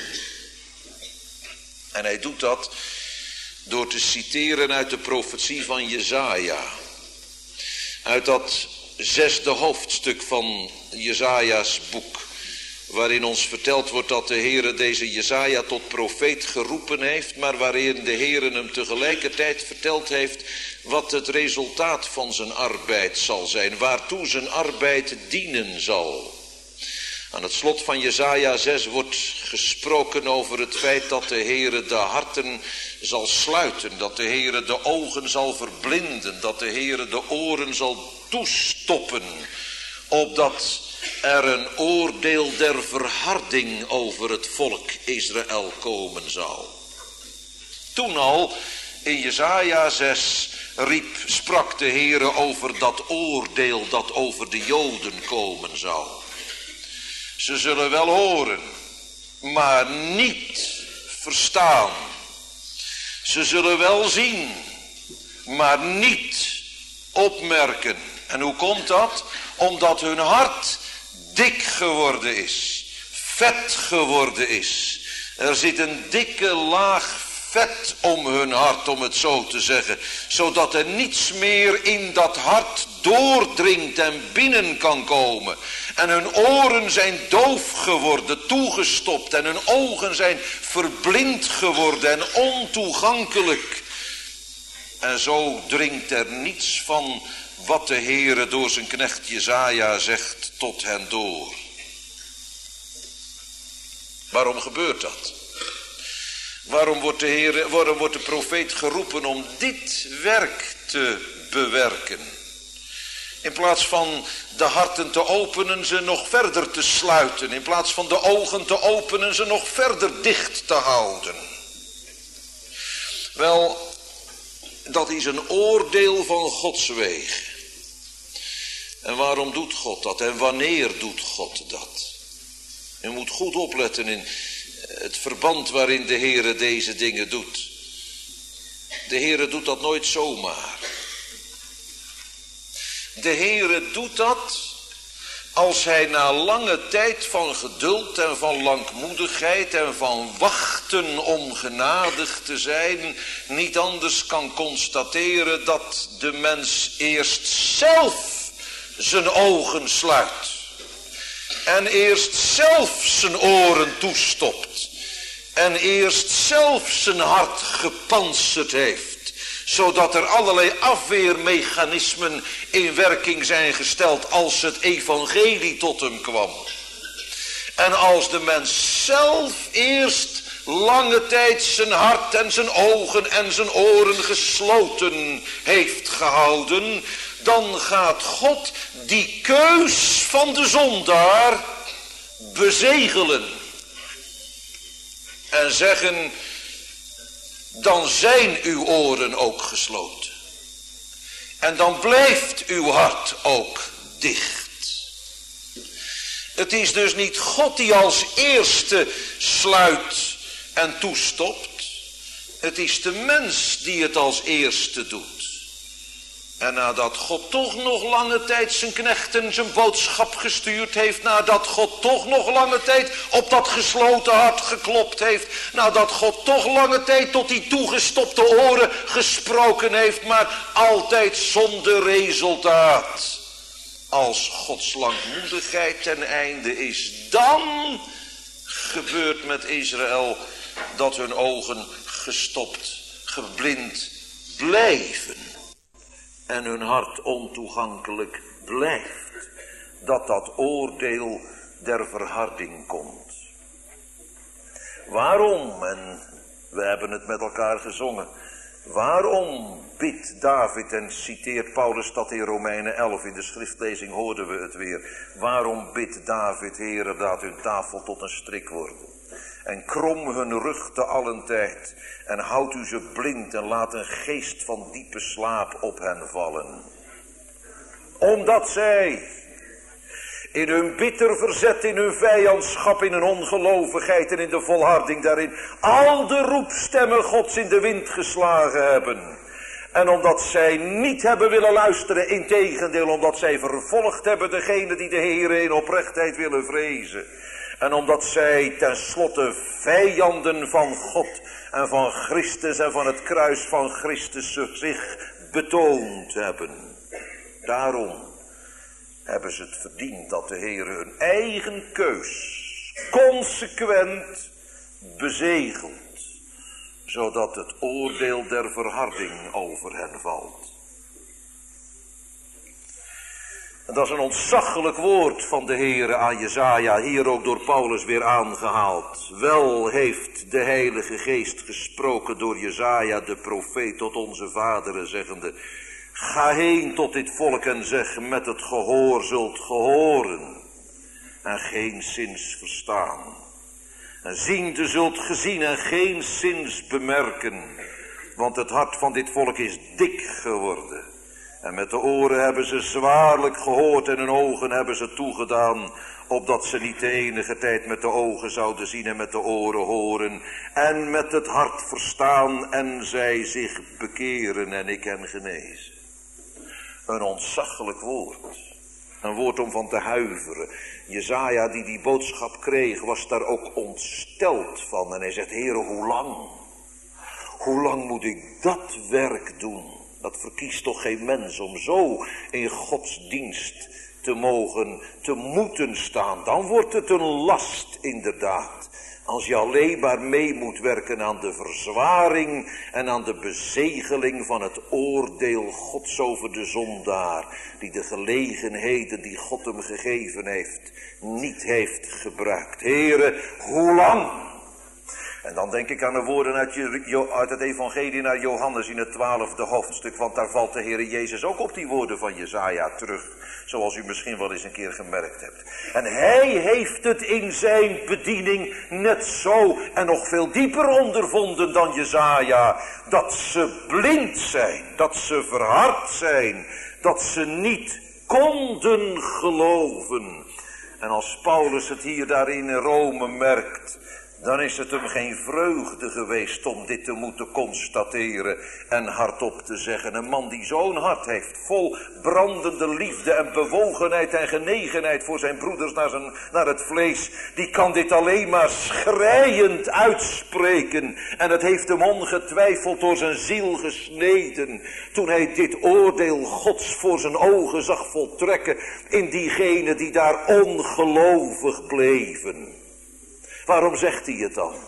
En hij doet dat door te citeren uit de profetie van Jesaja. Uit dat zesde hoofdstuk van Jesaja's boek. Waarin ons verteld wordt dat de Heere deze Jesaja tot profeet geroepen heeft. Maar waarin de Heere hem tegelijkertijd verteld heeft wat het resultaat van zijn arbeid zal zijn. Waartoe zijn arbeid dienen zal. Aan het slot van Jesaja zes wordt gesproken over het feit dat de Heere de harten zal sluiten. Dat de Heere de ogen zal verblinden. Dat de Heere de oren zal toestoppen. Opdat er een oordeel der verharding over het volk Israël komen zal. Toen al in Jesaja zes riep, sprak de Heere over dat oordeel dat over de Joden komen zou. Ze zullen wel horen, maar niet verstaan. Ze zullen wel zien, maar niet opmerken. En hoe komt dat? Omdat hun hart dik geworden is, vet geworden is. Er zit een dikke laag vet om hun hart, om het zo te zeggen. Zodat er niets meer in dat hart doordringt en binnen kan komen. En hun oren zijn doof geworden, toegestopt. En hun ogen zijn verblind geworden en ontoegankelijk. En zo dringt er niets van wat de Heere door zijn knecht Jesaja zegt tot hen door. Waarom gebeurt dat? Waarom wordt de Heere, waarom wordt de profeet geroepen om dit werk te bewerken? In plaats van de harten te openen, ze nog verder te sluiten. In plaats van de ogen te openen, ze nog verder dicht te houden. Wel, dat is een oordeel van Gods wegen. En waarom doet God dat? En wanneer doet God dat? U moet goed opletten in het verband waarin de Heere deze dingen doet. De Heere doet dat nooit zomaar. De Heere doet dat als hij na lange tijd van geduld en van langmoedigheid en van wachten om genadig te zijn, niet anders kan constateren dat de mens eerst zelf zijn ogen sluit. En eerst zelf zijn oren toestopt. En eerst zelf zijn hart gepantserd heeft. Zodat er allerlei afweermechanismen in werking zijn gesteld als het evangelie tot hem kwam. En als de mens zelf eerst lange tijd zijn hart en zijn ogen en zijn oren gesloten heeft gehouden, dan gaat God die keus van de zondaar bezegelen. En zeggen, dan zijn uw oren ook gesloten. En dan blijft uw hart ook dicht. Het is dus niet God die als eerste sluit en toestopt. Het is de mens die het als eerste doet. En nadat God toch nog lange tijd zijn knechten zijn boodschap gestuurd heeft, nadat God toch nog lange tijd op dat gesloten hart geklopt heeft, nadat God toch lange tijd tot die toegestopte oren gesproken heeft, maar altijd zonder resultaat. Als Gods langmoedigheid ten einde is, dan gebeurt met Israël dat hun ogen gestopt, geblind blijven. En hun hart ontoegankelijk blijft. Dat dat oordeel der verharding komt. Waarom? En we hebben het met elkaar gezongen. Waarom bidt David en citeert Paulus dat in Romeinen elf. In de schriftlezing hoorden we het weer. Waarom bidt David, Heere, dat hun tafel tot een strik wordt. En krom hun rug te allen tijd. En houdt u ze blind en laat een geest van diepe slaap op hen vallen. Omdat zij in hun bitter verzet, in hun vijandschap, in hun ongelovigheid en in de volharding daarin al de roepstemmen Gods in de wind geslagen hebben. En omdat zij niet hebben willen luisteren, integendeel omdat zij vervolgd hebben degene die de Heere in oprechtheid willen vrezen. En omdat zij tenslotte vijanden van God en van Christus en van het kruis van Christus zich betoond hebben. Daarom hebben ze het verdiend dat de Heer hun eigen keus consequent bezegelt. Zodat het oordeel der verharding over hen valt. En dat is een ontzaglijk woord van de Heere aan Jesaja, hier ook door Paulus weer aangehaald. Wel heeft de Heilige Geest gesproken door Jesaja de profeet tot onze vaderen, zeggende: ga heen tot dit volk en zeg, met het gehoor zult gehoren en geen zins verstaan. En ziende zult gezien en geen zins bemerken. Want het hart van dit volk is dik geworden. En met de oren hebben ze zwaarlijk gehoord en hun ogen hebben ze toegedaan, opdat ze niet de enige tijd met de ogen zouden zien en met de oren horen, en met het hart verstaan en zij zich bekeren en ik hen genezen. Een ontzaglijk woord. Een woord om van te huiveren. Jesaja die die boodschap kreeg was daar ook ontsteld van. En hij zegt, Heere, hoe lang? Hoe lang moet ik dat werk doen? Dat verkiest toch geen mens om zo in Gods dienst te mogen, te moeten staan. Dan wordt het een last inderdaad. Als je alleen maar mee moet werken aan de verzwaring en aan de bezegeling van het oordeel Gods over de zondaar, die de gelegenheden die God hem gegeven heeft, niet heeft gebruikt. Heere, hoe lang? En dan denk ik aan de woorden uit, je, uit het evangelie naar Johannes in het twaalfde hoofdstuk, want daar valt de Heere Jezus ook op die woorden van Jesaja terug, zoals u misschien wel eens een keer gemerkt hebt. En hij heeft het in zijn bediening net zo en nog veel dieper ondervonden dan Jesaja, dat ze blind zijn, dat ze verhard zijn, dat ze niet konden geloven. En als Paulus het hier daarin in Rome merkt, dan is het hem geen vreugde geweest om dit te moeten constateren en hardop te zeggen. Een man die zo'n hart heeft, vol brandende liefde en bewogenheid en genegenheid voor zijn broeders naar, zijn, naar het vlees, die kan dit alleen maar schreiend uitspreken. En het heeft hem ongetwijfeld door zijn ziel gesneden, toen hij dit oordeel Gods voor zijn ogen zag voltrekken in diegenen die daar ongelovig bleven. Waarom zegt hij het dan?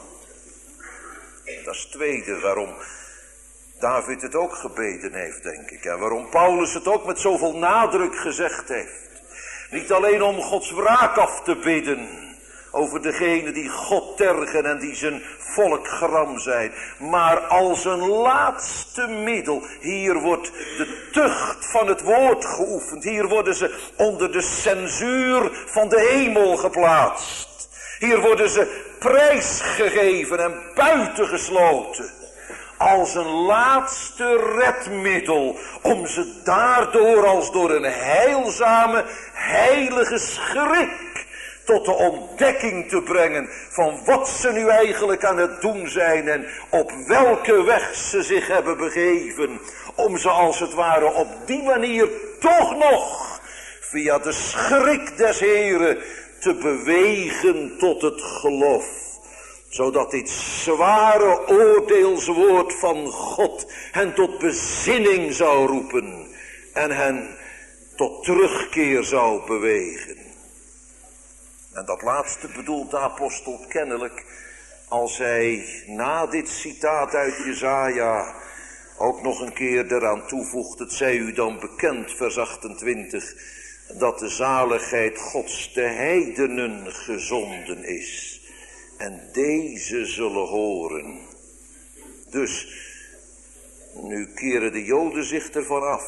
Dat is het tweede waarom David het ook gebeden heeft, denk ik. En waarom Paulus het ook met zoveel nadruk gezegd heeft. Niet alleen om Gods wraak af te bidden over degenen die God tergen en die zijn volk gram zijn, maar als een laatste middel. Hier wordt de tucht van het woord geoefend. Hier worden ze onder de censuur van de hemel geplaatst. Hier worden ze prijsgegeven en buitengesloten. Als een laatste redmiddel. Om ze daardoor als door een heilzame, heilige schrik tot de ontdekking te brengen van wat ze nu eigenlijk aan het doen zijn en op welke weg ze zich hebben begeven. Om ze als het ware op die manier toch nog via de schrik des Heren te bewegen tot het geloof. Zodat dit zware oordeelswoord van God hen tot bezinning zou roepen. En hen tot terugkeer zou bewegen. En dat laatste bedoelt de apostel kennelijk als hij na dit citaat uit Jesaja ook nog een keer eraan toevoegt. Het zij u dan bekend, vers achtentwintig, dat de zaligheid Gods de heidenen gezonden is. En deze zullen horen. Dus, nu keren de Joden zich ervan af.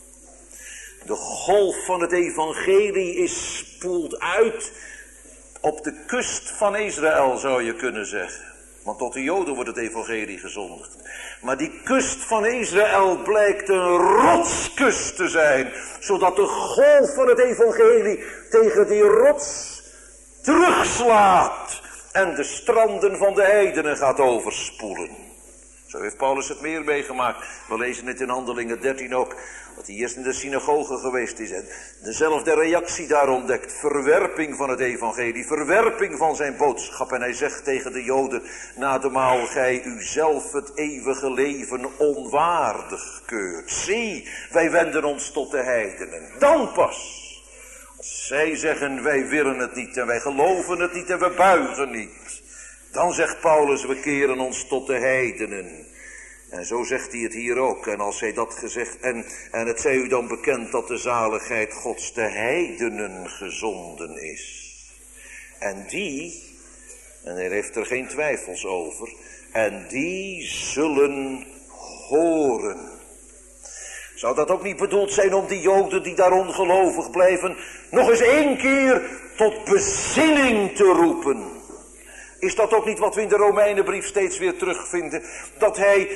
De golf van het evangelie is spoeld uit op de kust van Israël, zou je kunnen zeggen. Want tot de Joden wordt het evangelie gezondigd. Maar die kust van Israël blijkt een rotskust te zijn. Zodat de golf van het evangelie tegen die rots terugslaat. En de stranden van de heidenen gaat overspoelen. Zo heeft Paulus het meer meegemaakt. We lezen het in Handelingen dertien ook. Dat hij eerst in de synagoge geweest is. En dezelfde reactie daar ontdekt. Verwerping van het evangelie. Verwerping van zijn boodschap. En hij zegt tegen de Joden. Nademaal gij uzelf het eeuwige leven onwaardig keurt. Zie, wij wenden ons tot de heidenen. Dan pas. Als zij zeggen wij willen het niet. En wij geloven het niet. En we buigen niet. Dan zegt Paulus we keren ons tot de heidenen. En zo zegt hij het hier ook. En als hij dat gezegd, en, en het zij u dan bekend dat de zaligheid Gods de heidenen gezonden is. En die, en hij heeft er geen twijfels over, en die zullen horen. Zou dat ook niet bedoeld zijn om die Joden die daar ongelovig blijven, nog eens één keer tot bezinning te roepen? Is dat ook niet wat we in de Romeinenbrief steeds weer terugvinden? Dat hij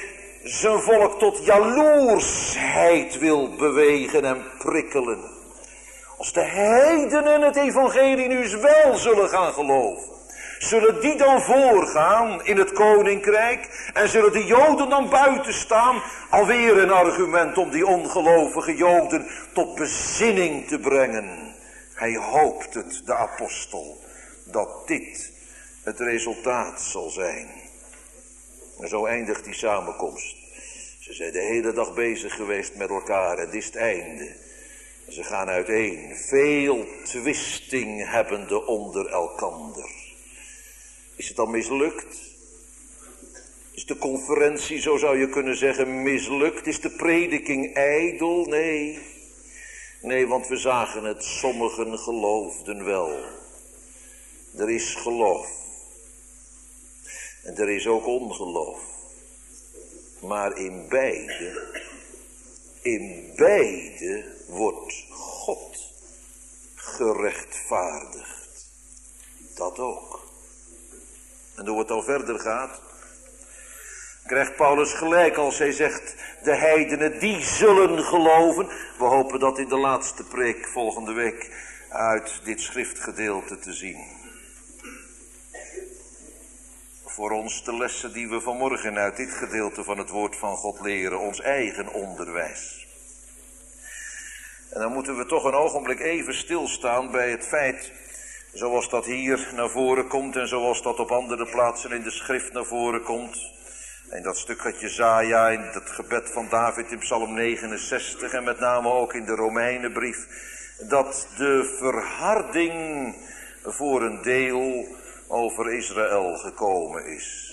zijn volk tot jaloersheid wil bewegen en prikkelen. Als de heidenen het evangelie nu eens wel zullen gaan geloven, zullen die dan voorgaan in het koninkrijk en zullen de Joden dan buiten staan? Alweer een argument om die ongelovige Joden tot bezinning te brengen. Hij hoopt het, de apostel, dat dit het resultaat zal zijn. En zo eindigt die samenkomst. Ze zijn de hele dag bezig geweest met elkaar en dit is het einde. Ze gaan uiteen, veel twisting hebbende onder elkander. Is het dan mislukt? Is de conferentie, zo zou je kunnen zeggen, mislukt? Is de prediking ijdel? Nee. Nee, want we zagen het, sommigen geloofden wel. Er is geloof. En er is ook ongeloof. Maar in beide, in beide wordt God gerechtvaardigd. Dat ook. En hoe het al verder gaat, krijgt Paulus gelijk als hij zegt, de heidenen die zullen geloven. We hopen dat in de laatste preek volgende week uit dit schriftgedeelte te zien. Voor ons de lessen die we vanmorgen uit dit gedeelte van het woord van God leren, ons eigen onderwijs. En dan moeten we toch een ogenblik even stilstaan bij het feit, zoals dat hier naar voren komt en zoals dat op andere plaatsen in de schrift naar voren komt. In dat stuk uit Jesaja, in dat gebed van David in Psalm negenenzestig en met name ook in de Romeinenbrief, dat de verharding voor een deel over Israël gekomen is.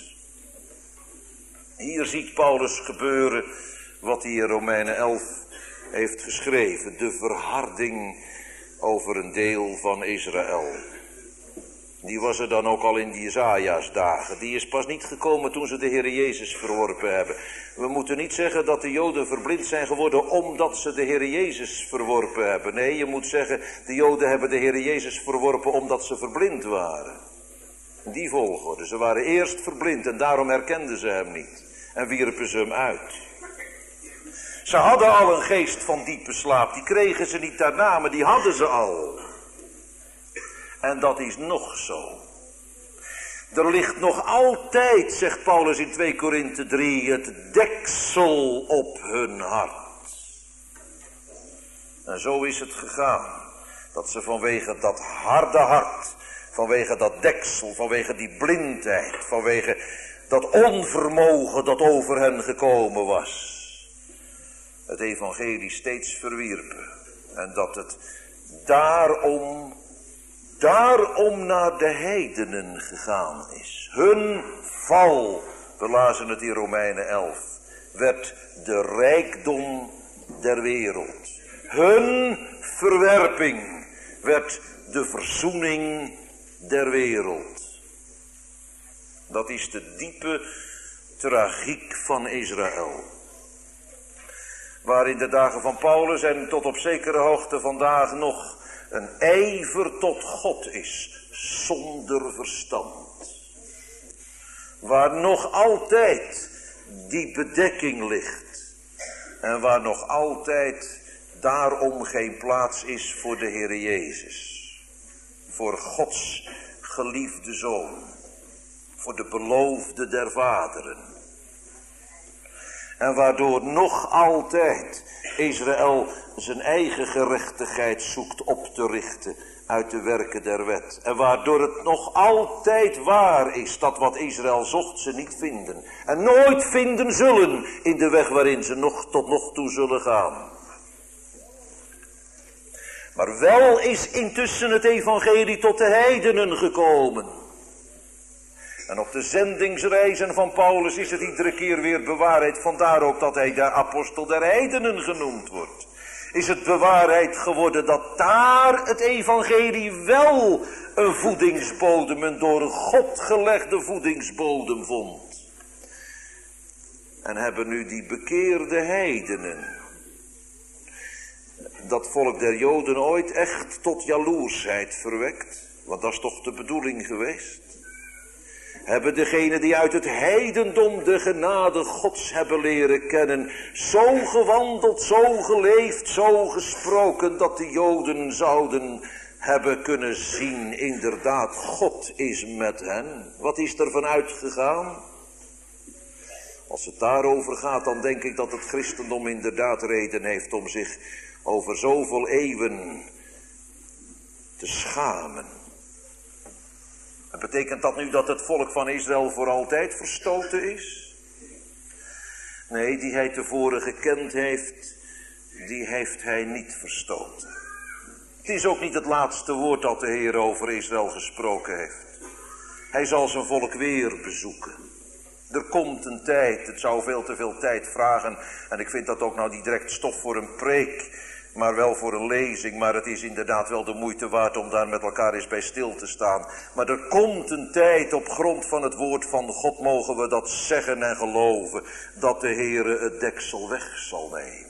Hier ziet Paulus gebeuren wat hij in Romeinen elf heeft geschreven. De verharding over een deel van Israël. Die was er dan ook al in die Jesaja's dagen. Die is pas niet gekomen toen ze de Heer Jezus verworpen hebben. We moeten niet zeggen dat de Joden verblind zijn geworden omdat ze de Heer Jezus verworpen hebben. Nee, je moet zeggen, de Joden hebben de Heer Jezus verworpen omdat ze verblind waren. Die volgorde. Ze waren eerst verblind en daarom herkenden ze hem niet. En wierpen ze hem uit. Ze hadden al een geest van diepe slaap. Die kregen ze niet daarna, maar die hadden ze al. En dat is nog zo. Er ligt nog altijd, zegt Paulus in twee Korinthe drie, het deksel op hun hart. En zo is het gegaan. Dat ze vanwege dat harde hart, vanwege dat deksel, vanwege die blindheid, vanwege dat onvermogen dat over hen gekomen was, het evangelie steeds verwierpen. En dat het daarom, daarom naar de heidenen gegaan is. Hun val, we lazen het in Romeinen elf, werd de rijkdom der wereld. Hun verwerping werd de verzoening der wereld. Dat is de diepe tragiek van Israël. Waar in de dagen van Paulus en tot op zekere hoogte vandaag nog een ijver tot God is, zonder verstand. Waar nog altijd die bedekking ligt. En waar nog altijd daarom geen plaats is voor de Heer Jezus. Voor Gods geliefde Zoon. Voor de beloofde der vaderen. En waardoor nog altijd Israël zijn eigen gerechtigheid zoekt op te richten uit de werken der wet. En waardoor het nog altijd waar is dat wat Israël zocht ze niet vinden. En nooit vinden zullen in de weg waarin ze nog tot nog toe zullen gaan. Maar wel is intussen het evangelie tot de heidenen gekomen. En op de zendingsreizen van Paulus is het iedere keer weer bewaarheid. Vandaar ook dat hij de apostel der heidenen genoemd wordt. Is het bewaarheid geworden dat daar het evangelie wel een voedingsbodem, een door God gelegde voedingsbodem vond. En hebben nu die bekeerde heidenen, dat volk der Joden ooit echt tot jaloersheid verwekt. Want dat is toch de bedoeling geweest. hebben degenen die uit het heidendom de genade Gods hebben leren kennen, zo gewandeld, zo geleefd, zo gesproken, dat de Joden zouden hebben kunnen zien, inderdaad, God is met hen. Wat is er van uitgegaan? Als het daarover gaat, dan denk ik dat het christendom inderdaad reden heeft om zich over zoveel eeuwen te schamen. En betekent dat nu dat het volk van Israël voor altijd verstoten is? Nee, die hij tevoren gekend heeft, die heeft hij niet verstoten. Het is ook niet het laatste woord dat de Heer over Israël gesproken heeft. Hij zal zijn volk weer bezoeken. Er komt een tijd, het zou veel te veel tijd vragen, en ik vind dat ook nou niet direct stof voor een preek, maar wel voor een lezing, maar het is inderdaad wel de moeite waard om daar met elkaar eens bij stil te staan. Maar er komt een tijd, op grond van het woord van God mogen we dat zeggen en geloven, dat de Heere het deksel weg zal nemen.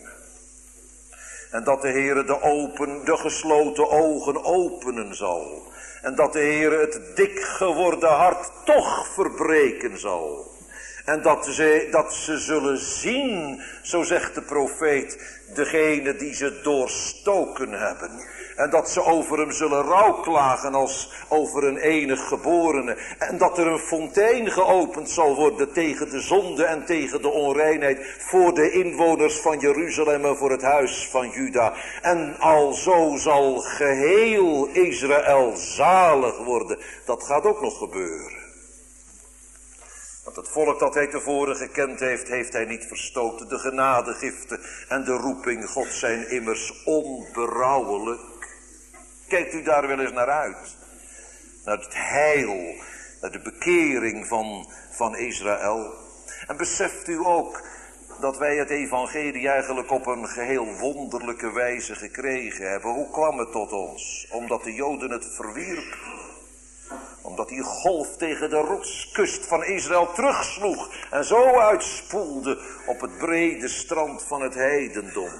En dat de Heere de open, de gesloten ogen openen zal. En dat de Heere het dik geworden hart toch verbreken zal. En dat ze, dat ze zullen zien, zo zegt de profeet, degene die ze doorstoken hebben. En dat ze over hem zullen rouwklagen als over een enig geborene. En dat er een fontein geopend zal worden tegen de zonde en tegen de onreinheid. Voor de inwoners van Jeruzalem en voor het huis van Juda. En alzo zal geheel Israël zalig worden. Dat gaat ook nog gebeuren. Want het volk dat hij tevoren gekend heeft, heeft hij niet verstoten. De genadegiften en de roeping God zijn immers onberouwelijk. Kijkt u daar wel eens naar uit? Naar het heil, naar de bekering van, van Israël. En beseft u ook dat wij het evangelie eigenlijk op een geheel wonderlijke wijze gekregen hebben. Hoe kwam het tot ons? Omdat de Joden het verwierpen. Omdat die golf tegen de rotskust van Israël terugsloeg en zo uitspoelde op het brede strand van het heidendom.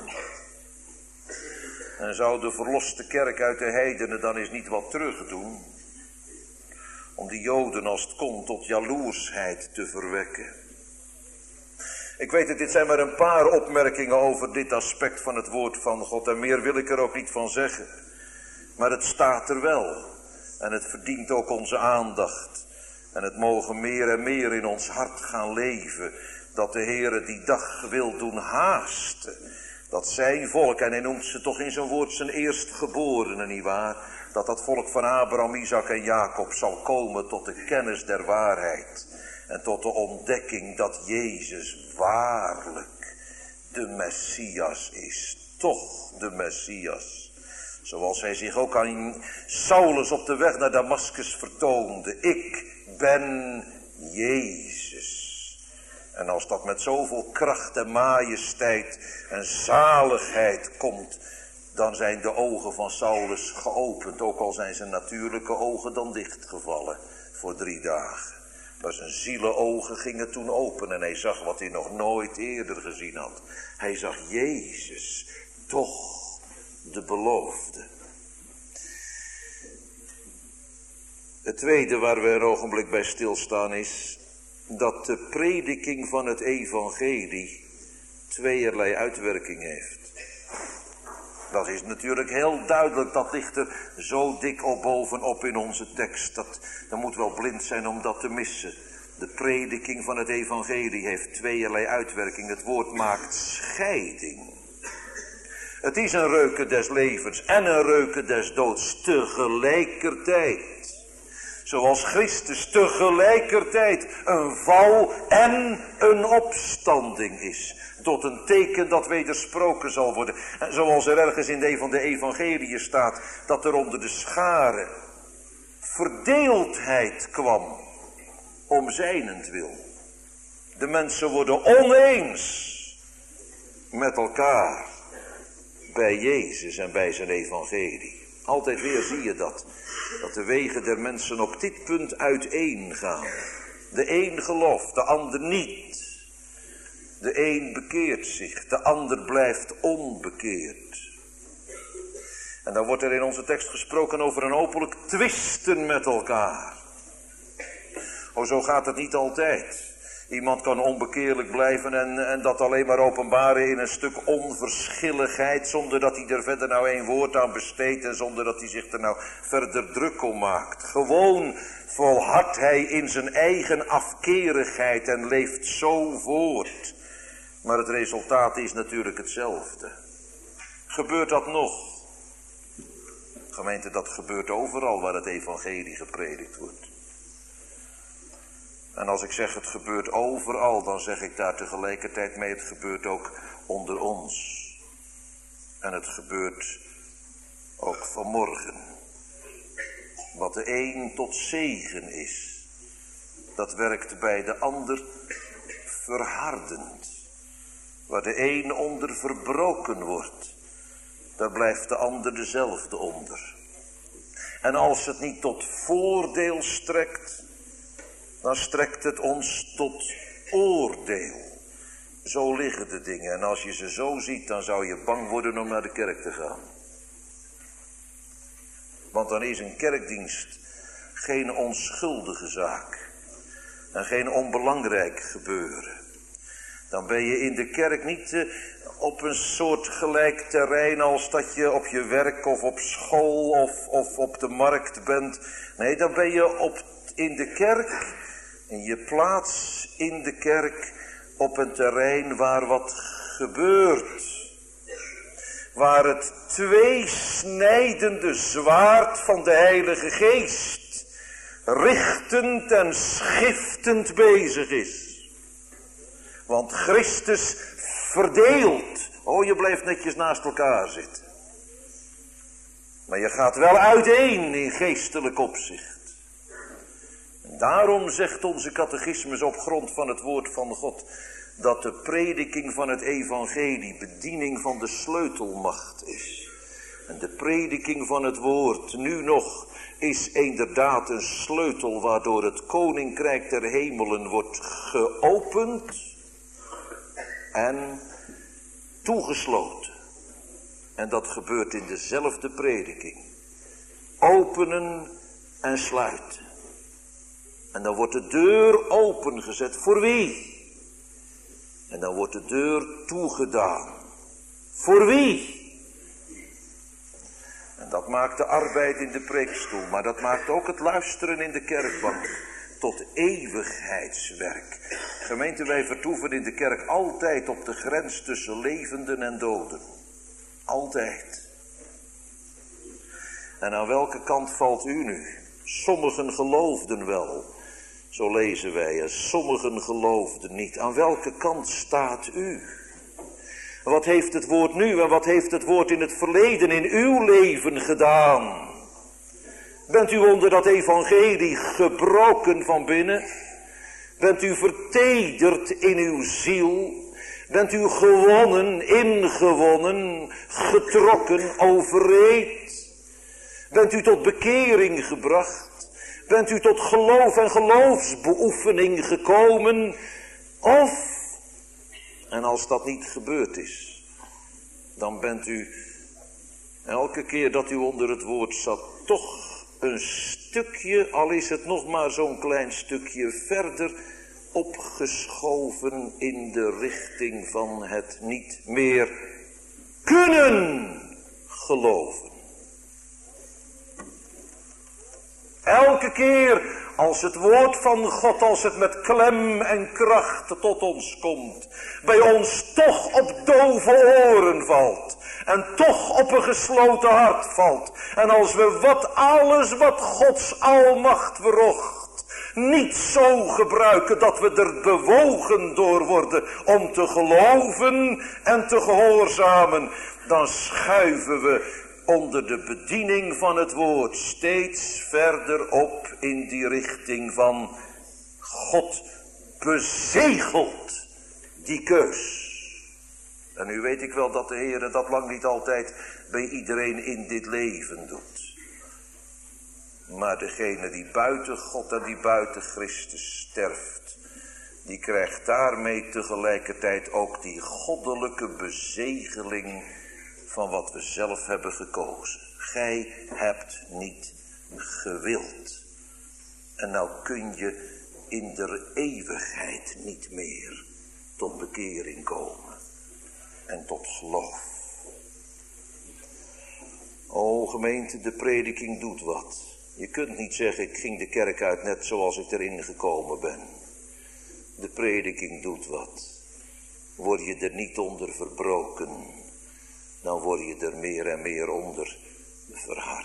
En zou de verloste kerk uit de heidenen dan eens niet wat terugdoen? Om die Joden als het kon tot jaloersheid te verwekken. Ik weet het, dit zijn maar een paar opmerkingen over dit aspect van het woord van God. En meer wil ik er ook niet van zeggen. Maar het staat er wel. En het verdient ook onze aandacht. En het mogen meer en meer in ons hart gaan leven. Dat de Heere die dag wil doen haasten. Dat zijn volk, en hij noemt ze toch in zijn woord zijn eerstgeborenen, nietwaar? Dat dat volk van Abraham, Isaac en Jacob zal komen tot de kennis der waarheid. En tot de ontdekking dat Jezus waarlijk de Messias is. Toch de Messias. Zoals hij zich ook aan Saulus op de weg naar Damaskus vertoonde. Ik ben Jezus. En als dat met zoveel kracht en majesteit en zaligheid komt, dan zijn de ogen van Saulus geopend. Ook al zijn zijn natuurlijke ogen dan dichtgevallen voor drie dagen. Maar zijn zielenogen gingen toen open en hij zag wat hij nog nooit eerder gezien had. Hij zag Jezus, toch de beloofde. Het tweede waar we een ogenblik bij stilstaan is dat de prediking van het evangelie tweeërlei uitwerking heeft. Dat is natuurlijk heel duidelijk, dat ligt er zo dik op bovenop in onze tekst. Dat, dat moet wel blind zijn om dat te missen. De prediking van het evangelie heeft tweeërlei uitwerking. Het woord maakt scheiding. Het is een reuken des levens en een reuken des doods tegelijkertijd. Zoals Christus tegelijkertijd een val en een opstanding is. Tot een teken dat wedersproken zal worden. En zoals er ergens in een van de evangeliën staat, dat er onder de scharen verdeeldheid kwam om zijnentwil. De mensen worden oneens met elkaar bij Jezus en bij zijn evangelie. Altijd weer zie je dat. Dat de wegen der mensen op dit punt uiteen gaan. De een gelooft, de ander niet. De een bekeert zich, de ander blijft onbekeerd. En dan wordt er in onze tekst gesproken over een openlijk twisten met elkaar. Oh, zo gaat het niet altijd. Iemand kan onbekeerlijk blijven en, en dat alleen maar openbaren in een stuk onverschilligheid, zonder dat hij er verder nou een woord aan besteedt en zonder dat hij zich er nou verder druk om maakt. Gewoon volhardt hij in zijn eigen afkerigheid en leeft zo voort. Maar het resultaat is natuurlijk hetzelfde. Gebeurt dat nog? Gemeente, dat gebeurt overal waar het evangelie gepredikt wordt. En als ik zeg het gebeurt overal, dan zeg ik daar tegelijkertijd mee, het gebeurt ook onder ons. En het gebeurt ook vanmorgen. Wat de een tot zegen is, dat werkt bij de ander verhardend. Waar de een onder verbroken wordt, daar blijft de ander dezelfde onder. En als het niet tot voordeel strekt, dan strekt het ons tot oordeel. Zo liggen de dingen. En als je ze zo ziet, dan zou je bang worden om naar de kerk te gaan. Want dan is een kerkdienst geen onschuldige zaak. En geen onbelangrijk gebeuren. Dan ben je in de kerk niet uh, op een soort gelijk terrein als dat je op je werk of op school of, of op de markt bent. Nee, dan ben je op, in de kerk, in je plaats in de kerk, op een terrein waar wat gebeurt. Waar het tweesnijdende zwaard van de Heilige Geest richtend en schiftend bezig is. Want Christus verdeelt. Oh, je blijft netjes naast elkaar zitten. Maar je gaat wel uiteen in geestelijk opzicht. En daarom zegt onze catechismus op grond van het woord van God, dat de prediking van het evangelie bediening van de sleutelmacht is. En de prediking van het woord nu nog is inderdaad een sleutel waardoor het koninkrijk der hemelen wordt geopend en toegesloten. En dat gebeurt in dezelfde prediking. Openen en sluiten. En dan wordt de deur opengezet. Voor wie? En dan wordt de deur toegedaan. Voor wie? En dat maakt de arbeid in de preekstoel. Maar dat maakt ook het luisteren in de kerkbank tot eeuwigheidswerk. Gemeente, wij vertoeven in de kerk altijd op de grens tussen levenden en doden. Altijd. En aan welke kant valt u nu? Sommigen geloofden wel, zo lezen wij, en sommigen geloofden niet. Aan welke kant staat u? Wat heeft het woord nu en wat heeft het woord in het verleden in uw leven gedaan? Bent u onder dat evangelie gebroken van binnen? Bent u vertederd in uw ziel? Bent u gewonnen, ingewonnen, getrokken, overreed? Bent u tot bekering gebracht? Bent u tot geloof en geloofsbeoefening gekomen? Of, en als dat niet gebeurd is, dan bent u elke keer dat u onder het woord zat toch een stukje, al is het nog maar zo'n klein stukje verder, opgeschoven in de richting van het niet meer kunnen geloven. Elke keer als het woord van God, als het met klem en kracht tot ons komt, bij ons toch op dove oren valt en toch op een gesloten hart valt. En als we wat alles wat Gods almacht verrocht niet zo gebruiken dat we er bewogen door worden om te geloven en te gehoorzamen, dan schuiven we onder de bediening van het woord steeds verder op in die richting van God bezegelt die keus. En nu weet ik wel dat de Heer dat lang niet altijd bij iedereen in dit leven doet. Maar degene die buiten God en die buiten Christus sterft, die krijgt daarmee tegelijkertijd ook die goddelijke bezegeling van wat we zelf hebben gekozen. Gij hebt niet gewild. En nou kun je in der eeuwigheid niet meer tot bekering komen en tot geloof. O gemeente, de prediking doet wat. Je kunt niet zeggen, ik ging de kerk uit net zoals ik erin gekomen ben. De prediking doet wat. Word je er niet onder verbroken, dan word je er meer en meer onder verhard.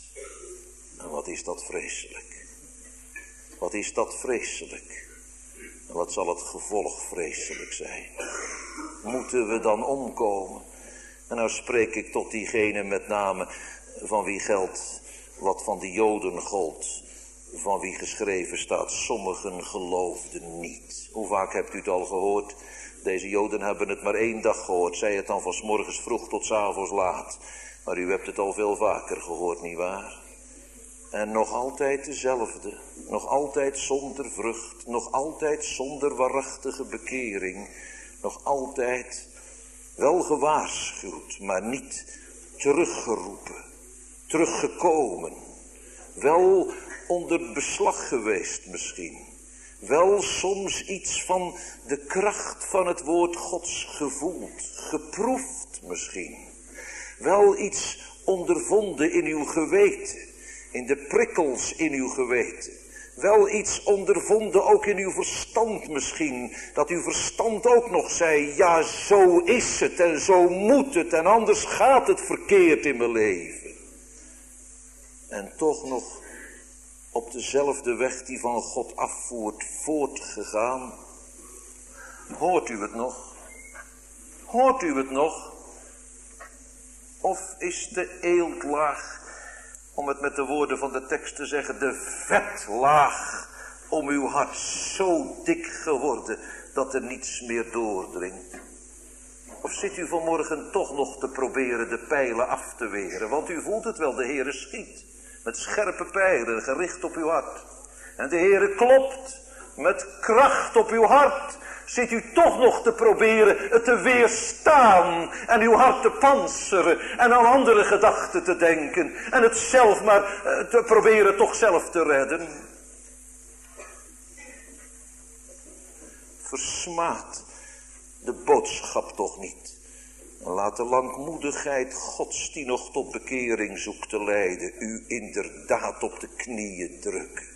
En wat is dat vreselijk. Wat is dat vreselijk. En wat zal het gevolg vreselijk zijn. Moeten we dan omkomen? En nou spreek ik tot diegene met name van wie geldt wat van de Joden gold. Van wie geschreven staat, sommigen geloofden niet. Hoe vaak hebt u het al gehoord? Deze Joden hebben het maar één dag gehoord. Zij het dan van 's morgens vroeg tot 's avonds laat. Maar u hebt het al veel vaker gehoord, nietwaar? En nog altijd dezelfde. Nog altijd zonder vrucht. Nog altijd zonder waarachtige bekering. Nog altijd wel gewaarschuwd, maar niet teruggeroepen. Teruggekomen. Wel onder beslag geweest misschien. Wel soms iets van de kracht van het woord Gods gevoeld. Geproefd misschien. Wel iets ondervonden in uw geweten. In de prikkels in uw geweten. Wel iets ondervonden ook in uw verstand misschien. Dat uw verstand ook nog zei, ja zo is het en zo moet het. En anders gaat het verkeerd in mijn leven. En toch nog op dezelfde weg die van God afvoert voortgegaan. Hoort u het nog? Hoort u het nog? Of is de eeltlaag, om het met de woorden van de tekst te zeggen, de vetlaag om uw hart zo dik geworden dat er niets meer doordringt? Of zit u vanmorgen toch nog te proberen de pijlen af te weren? Want u voelt het wel, de Heere schiet met scherpe pijlen gericht op uw hart. En de Heere klopt met kracht op uw hart. Zit u toch nog te proberen het te weerstaan en uw hart te panseren en aan andere gedachten te denken en het zelf maar te proberen toch zelf te redden? Versmaad de boodschap toch niet. En laat de langmoedigheid Gods die nog tot bekering zoekt te leiden u inderdaad op de knieën drukken.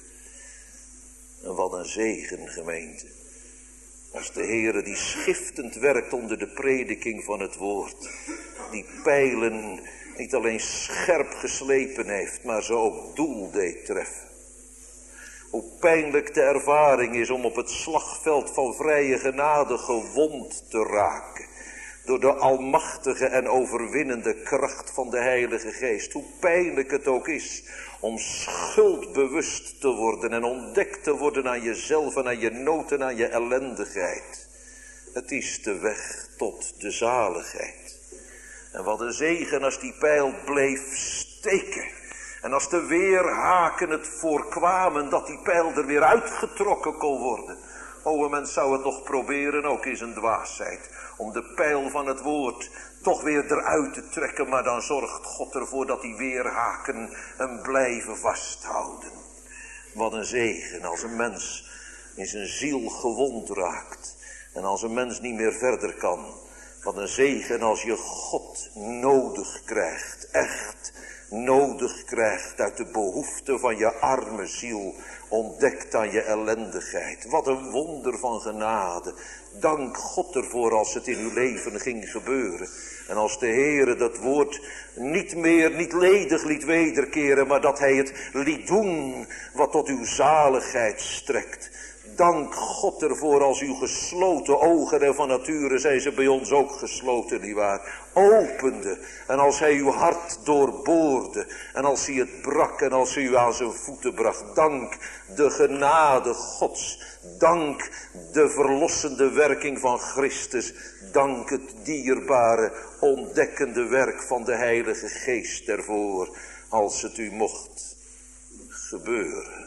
En wat een zegen, gemeente. Als de Heere die schiftend werkt onder de prediking van het woord, die pijlen niet alleen scherp geslepen heeft, maar ze ook doel deed treffen. Hoe pijnlijk de ervaring is om op het slagveld van vrije genade gewond te raken. Door de almachtige en overwinnende kracht van de Heilige Geest. Hoe pijnlijk het ook is om schuldbewust te worden en ontdekt te worden aan jezelf en aan je nood en aan je ellendigheid. Het is de weg tot de zaligheid. En wat een zegen als die pijl bleef steken. En als de weerhaken het voorkwamen dat die pijl er weer uitgetrokken kon worden. O, een mens zou het nog proberen, ook is een dwaasheid. Om de pijl van het woord toch weer eruit te trekken. Maar dan zorgt God ervoor dat die weerhaken hem blijven vasthouden. Wat een zegen als een mens in zijn ziel gewond raakt. En als een mens niet meer verder kan. Wat een zegen als je God nodig krijgt. Echt nodig krijgt uit de behoefte van je arme ziel. Ontdekt aan je ellendigheid. Wat een wonder van genade. Dank God ervoor als het in uw leven ging gebeuren. En als de Heere dat woord niet meer, niet ledig liet wederkeren, maar dat hij het liet doen wat tot uw zaligheid strekt. Dank God ervoor als uw gesloten ogen, en van nature zijn ze bij ons ook gesloten, nietwaar, opende. En als hij uw hart doorboorde. En als hij het brak en als hij u aan zijn voeten bracht. Dank de genade Gods. Dank de verlossende werking van Christus. Dank het dierbare ontdekkende werk van de Heilige Geest ervoor. Als het u mocht gebeuren.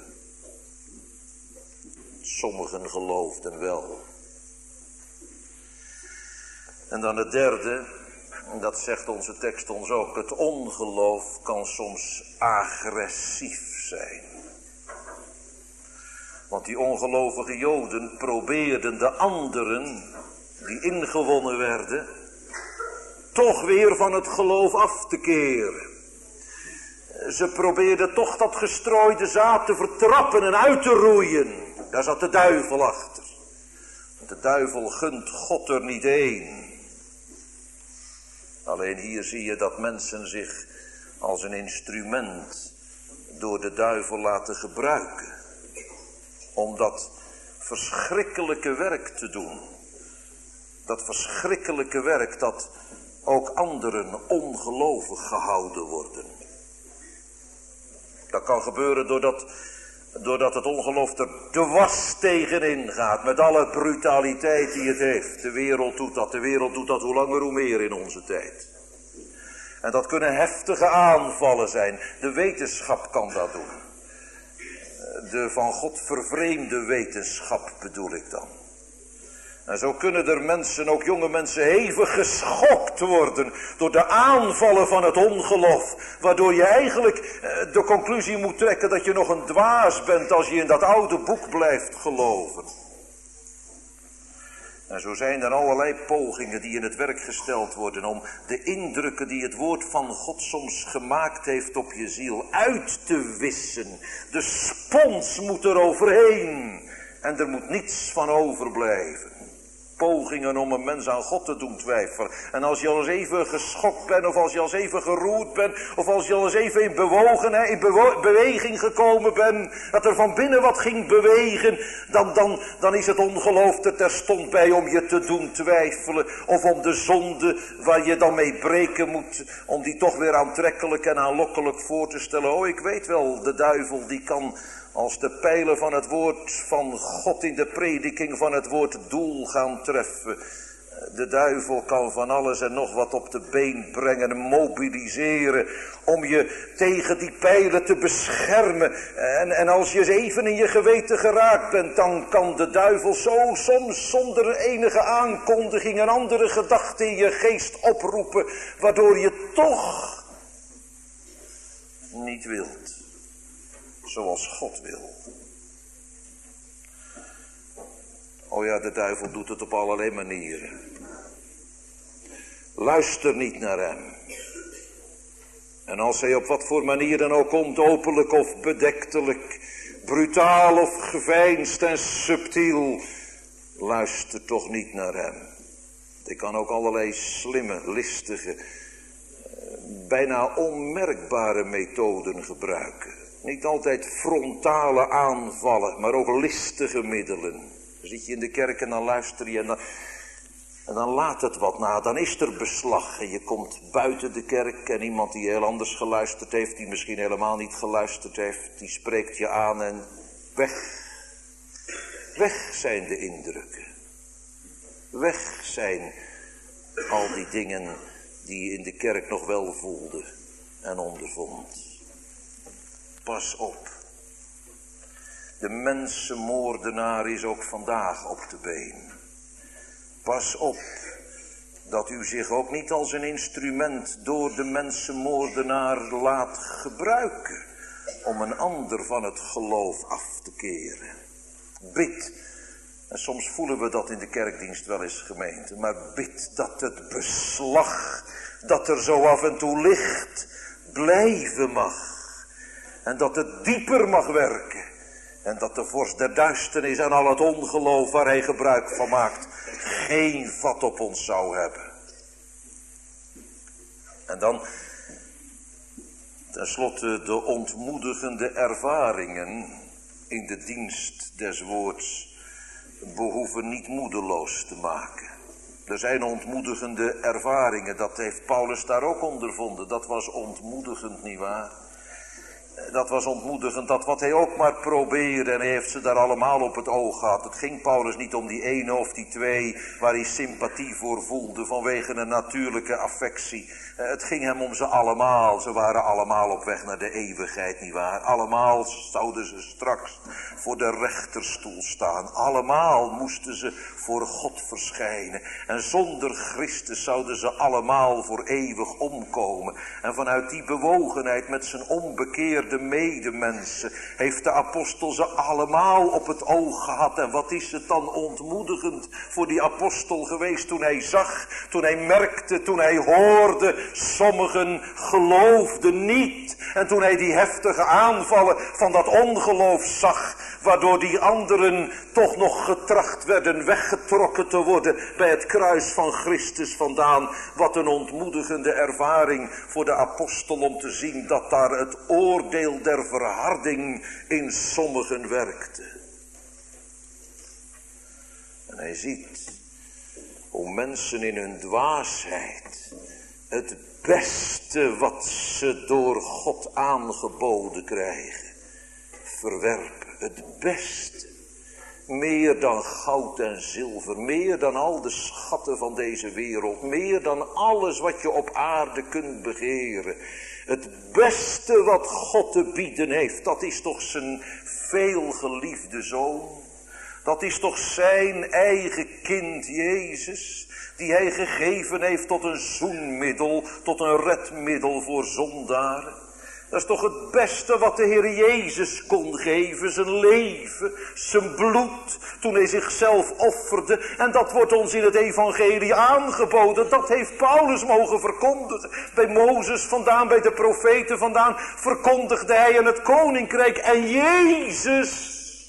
Sommigen geloofden wel. En dan het derde, en dat zegt onze tekst ons ook, het ongeloof kan soms agressief zijn. Want die ongelovige Joden probeerden de anderen, die ingewonnen werden, toch weer van het geloof af te keren. Ze probeerden toch dat gestrooide zaad te vertrappen en uit te roeien. Daar zat de duivel achter. De duivel gunt God er niet één. Alleen hier zie je dat mensen zich als een instrument door de duivel laten gebruiken. Om dat verschrikkelijke werk te doen. Dat verschrikkelijke werk dat ook anderen ongelovig gehouden worden. Dat kan gebeuren doordat, doordat het ongeloof er dwars tegenin gaat. Met alle brutaliteit die het heeft. De wereld doet dat. De wereld doet dat hoe langer hoe meer in onze tijd. En dat kunnen heftige aanvallen zijn. De wetenschap kan dat doen. De van God vervreemde wetenschap bedoel ik dan. En zo kunnen er mensen, ook jonge mensen, hevig geschokt worden door de aanvallen van het ongeloof. Waardoor je eigenlijk de conclusie moet trekken dat je nog een dwaas bent als je in dat oude boek blijft geloven. En zo zijn er allerlei pogingen die in het werk gesteld worden om de indrukken die het woord van God soms gemaakt heeft op je ziel uit te wissen. De spons moet er overheen en er moet niets van overblijven. Pogingen om een mens aan God te doen twijfelen. En als je al eens even geschokt bent, of als je al eens even geroerd bent, of als je al eens even in bewogen, hè, in bewo- beweging gekomen bent, dat er van binnen wat ging bewegen, dan, dan, dan is het ongeloof er terstond bij om je te doen twijfelen, of om de zonde waar je dan mee breken moet, om die toch weer aantrekkelijk en aanlokkelijk voor te stellen. Oh, ik weet wel, de duivel die kan als de pijlen van het woord van God in de prediking van het woord doel gaan treffen. De duivel kan van alles en nog wat op de been brengen en mobiliseren om je tegen die pijlen te beschermen. En, en als je eens even in je geweten geraakt bent, dan kan de duivel zo soms zonder enige aankondiging een andere gedachte in je geest oproepen, waardoor je toch niet wilt zoals God wil. Oh ja, de duivel doet het op allerlei manieren. Luister niet naar hem. En als hij op wat voor manier dan ook komt, openlijk of bedektelijk, brutaal of geveinsd en subtiel, luister toch niet naar hem. Hij kan ook allerlei slimme, listige, bijna onmerkbare methoden gebruiken. Niet altijd frontale aanvallen, maar ook listige middelen. Dan zit je in de kerk en dan luister je en dan, en dan laat het wat na. Dan is er beslag en je komt buiten de kerk en iemand die heel anders geluisterd heeft, die misschien helemaal niet geluisterd heeft, die spreekt je aan en weg. Weg zijn de indrukken. Weg zijn al die dingen die je in de kerk nog wel voelde en ondervond. Pas op. De mensenmoordenaar is ook vandaag op de been. Pas op dat u zich ook niet als een instrument door de mensenmoordenaar laat gebruiken om een ander van het geloof af te keren. Bid. En soms voelen we dat in de kerkdienst wel eens, gemeente. Maar bid dat het beslag dat er zo af en toe ligt blijven mag. En dat het dieper mag werken. En dat de vorst der duisternis en al het ongeloof waar hij gebruik van maakt geen vat op ons zou hebben. En dan tenslotte de ontmoedigende ervaringen in de dienst des woords behoeven niet moedeloos te maken. Er zijn ontmoedigende ervaringen, dat heeft Paulus daar ook ondervonden. Dat was ontmoedigend, nietwaar? Dat was ontmoedigend, dat wat hij ook maar probeerde, en hij heeft ze daar allemaal op het oog gehad. Het ging Paulus niet om die ene of die twee waar hij sympathie voor voelde vanwege een natuurlijke affectie. Het ging hem om ze allemaal. Ze waren allemaal op weg naar de eeuwigheid, nietwaar? Allemaal zouden ze straks voor de rechterstoel staan. Allemaal moesten ze voor God verschijnen. En zonder Christus zouden ze allemaal voor eeuwig omkomen. En vanuit die bewogenheid met zijn onbekeerde de medemensen, heeft de apostel ze allemaal op het oog gehad. En wat is het dan ontmoedigend voor die apostel geweest toen hij zag, toen hij merkte, toen hij hoorde, sommigen geloofden niet. En toen hij die heftige aanvallen van dat ongeloof zag, waardoor die anderen toch nog getracht werden weggetrokken te worden bij het kruis van Christus vandaan. Wat een ontmoedigende ervaring voor de apostel om te zien dat daar het oordeel der verharding in sommigen werkte. En hij ziet hoe mensen in hun dwaasheid het beste wat ze door God aangeboden krijgen, verwerpen. Het beste. Meer dan goud en zilver. Meer dan al de schatten van deze wereld. Meer dan alles wat je op aarde kunt begeren. Het beste wat God te bieden heeft. Dat is toch zijn veelgeliefde zoon. Dat is toch zijn eigen kind Jezus. Die hij gegeven heeft tot een zoenmiddel. Tot een redmiddel voor zondaren. Dat is toch het beste wat de Heer Jezus kon geven. Zijn leven, zijn bloed, toen hij zichzelf offerde. En dat wordt ons in het evangelie aangeboden. Dat heeft Paulus mogen verkondigen. Bij Mozes vandaan, bij de profeten vandaan, verkondigde hij in het koninkrijk. En Jezus,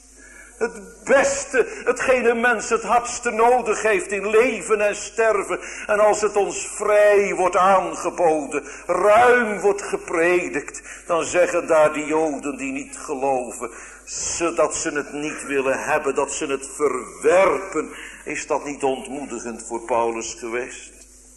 het beste, hetgeen een mens het hardste nodig heeft in leven en sterven. En als het ons vrij wordt aangeboden, ruim wordt gepredikt, dan zeggen daar die Joden die niet geloven, dat ze het niet willen hebben, dat ze het verwerpen. Is dat niet ontmoedigend voor Paulus geweest?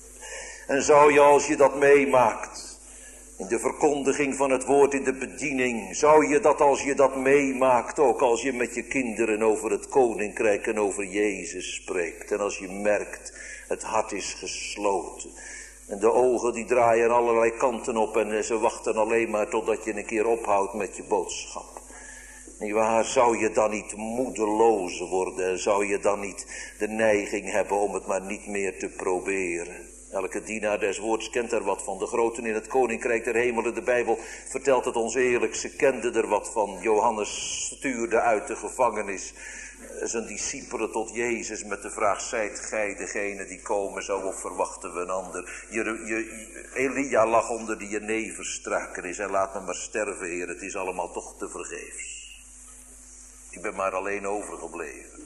En zou je, als je dat meemaakt, in de verkondiging van het woord, in de bediening, zou je dat, als je dat meemaakt, ook als je met je kinderen over het koninkrijk en over Jezus spreekt. En als je merkt, het hart is gesloten. En de ogen die draaien allerlei kanten op en ze wachten alleen maar totdat je een keer ophoudt met je boodschap. Nietwaar, zou je dan niet moedeloos worden en zou je dan niet de neiging hebben om het maar niet meer te proberen? Elke dienaar des woords kent er wat van. De groten in het koninkrijk der hemelen, de Bijbel vertelt het ons eerlijk. Ze kenden er wat van. Johannes stuurde uit de gevangenis zijn discipelen tot Jezus met de vraag: zijt gij degene die komen zou, of verwachten we een ander? Je, je, Elia lag onder die jeneverstruiken en zei: laat me maar sterven, Heer, het is allemaal toch te vergeefs. Ik ben maar alleen overgebleven.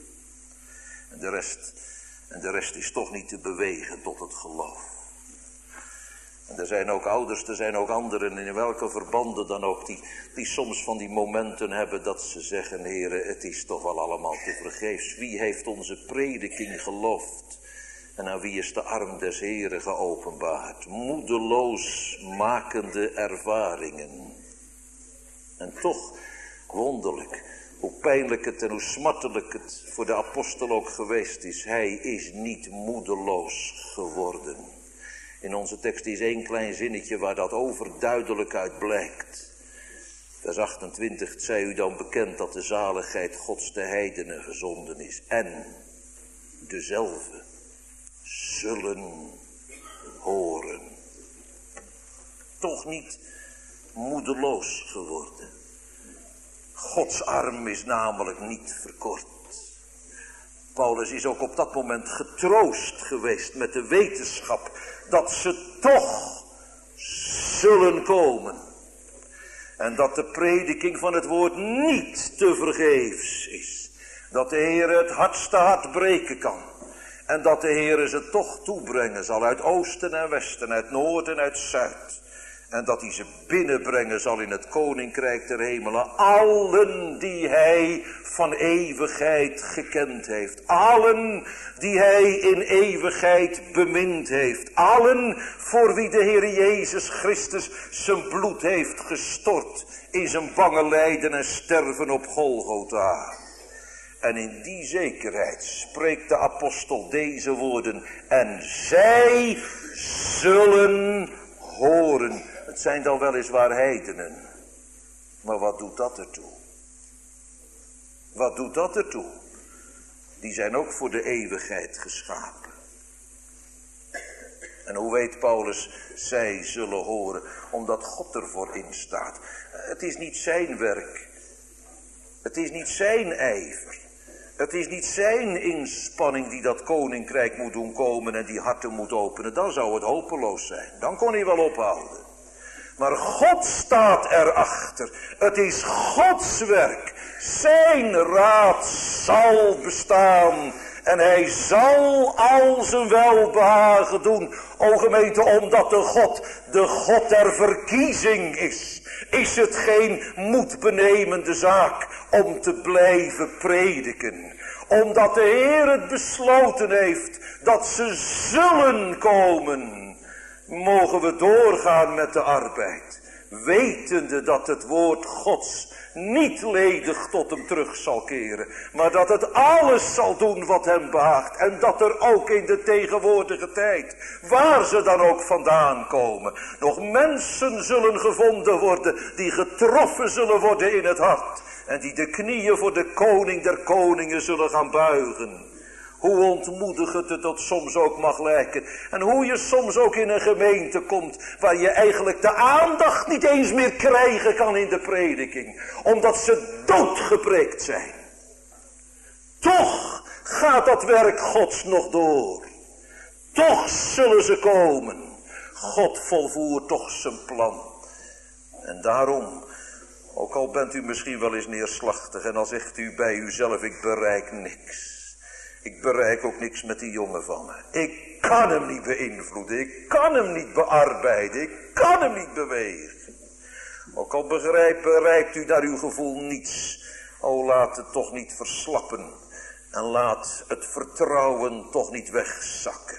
En de rest... En de rest is toch niet te bewegen tot het geloof. En er zijn ook ouders, er zijn ook anderen, in welke verbanden dan ook, die, die soms van die momenten hebben dat ze zeggen: Heere, het is toch wel allemaal te vergeefs. Wie heeft onze prediking geloofd? En aan wie is de arm des Heeren geopenbaard? Moedeloos makende ervaringen. En toch, wonderlijk, hoe pijnlijk het en hoe smartelijk het voor de apostel ook geweest is. Hij is niet moedeloos geworden. In onze tekst is één klein zinnetje waar dat overduidelijk uit blijkt. Vers achtentwintig, het zij u dan bekend dat de zaligheid Gods de heidenen gezonden is. En dezelfde zullen horen. Toch niet moedeloos geworden. Gods arm is namelijk niet verkort. Paulus is ook op dat moment getroost geweest met de wetenschap dat ze toch zullen komen. En dat de prediking van het woord niet te vergeefs is. Dat de Heer het hardste hart breken kan. En dat de Heer ze toch toebrengen zal uit oosten en westen, uit noord en uit zuid. En dat hij ze binnenbrengen zal in het koninkrijk der hemelen. Allen die hij van eeuwigheid gekend heeft. Allen die hij in eeuwigheid bemind heeft. Allen voor wie de Heer Jezus Christus zijn bloed heeft gestort. In zijn bange lijden en sterven op Golgotha. En in die zekerheid spreekt de apostel deze woorden. En zij zullen horen. Het zijn dan weliswaar heidenen. Maar wat doet dat ertoe? Wat doet dat ertoe? Die zijn ook voor de eeuwigheid geschapen. En hoe weet Paulus, zij zullen horen, omdat God ervoor instaat. Het is niet zijn werk. Het is niet zijn ijver. Het is niet zijn inspanning die dat koninkrijk moet doen komen en die harten moet openen. Dan zou het hopeloos zijn. Dan kon hij wel ophouden. Maar God staat erachter. Het is Gods werk. Zijn raad zal bestaan. En hij zal al zijn welbehagen doen. O gemeente, omdat de God, de God der verkiezing is. Is het geen moedbenemende zaak om te blijven prediken. Omdat de Heer het besloten heeft dat ze zullen komen. Mogen we doorgaan met de arbeid. Wetende dat het woord Gods niet ledig tot hem terug zal keren. Maar dat het alles zal doen wat hem behaagt. En dat er ook in de tegenwoordige tijd, waar ze dan ook vandaan komen, nog mensen zullen gevonden worden die getroffen zullen worden in het hart. En die de knieën voor de koning der koningen zullen gaan buigen. Hoe ontmoedigend het dat soms ook mag lijken. En hoe je soms ook in een gemeente komt waar je eigenlijk de aandacht niet eens meer krijgen kan in de prediking. Omdat ze doodgepreekt zijn. Toch gaat dat werk Gods nog door. Toch zullen ze komen. God volvoert toch zijn plan. En daarom, ook al bent u misschien wel eens neerslachtig en al zegt u bij uzelf, ik bereik niks. Ik bereik ook niks met die jongen van me. Ik kan hem niet beïnvloeden. Ik kan hem niet bearbeiden. Ik kan hem niet bewegen. Ook al begrijpt, bereikt u naar uw gevoel niets. O, laat het toch niet verslappen. En laat het vertrouwen toch niet wegzakken.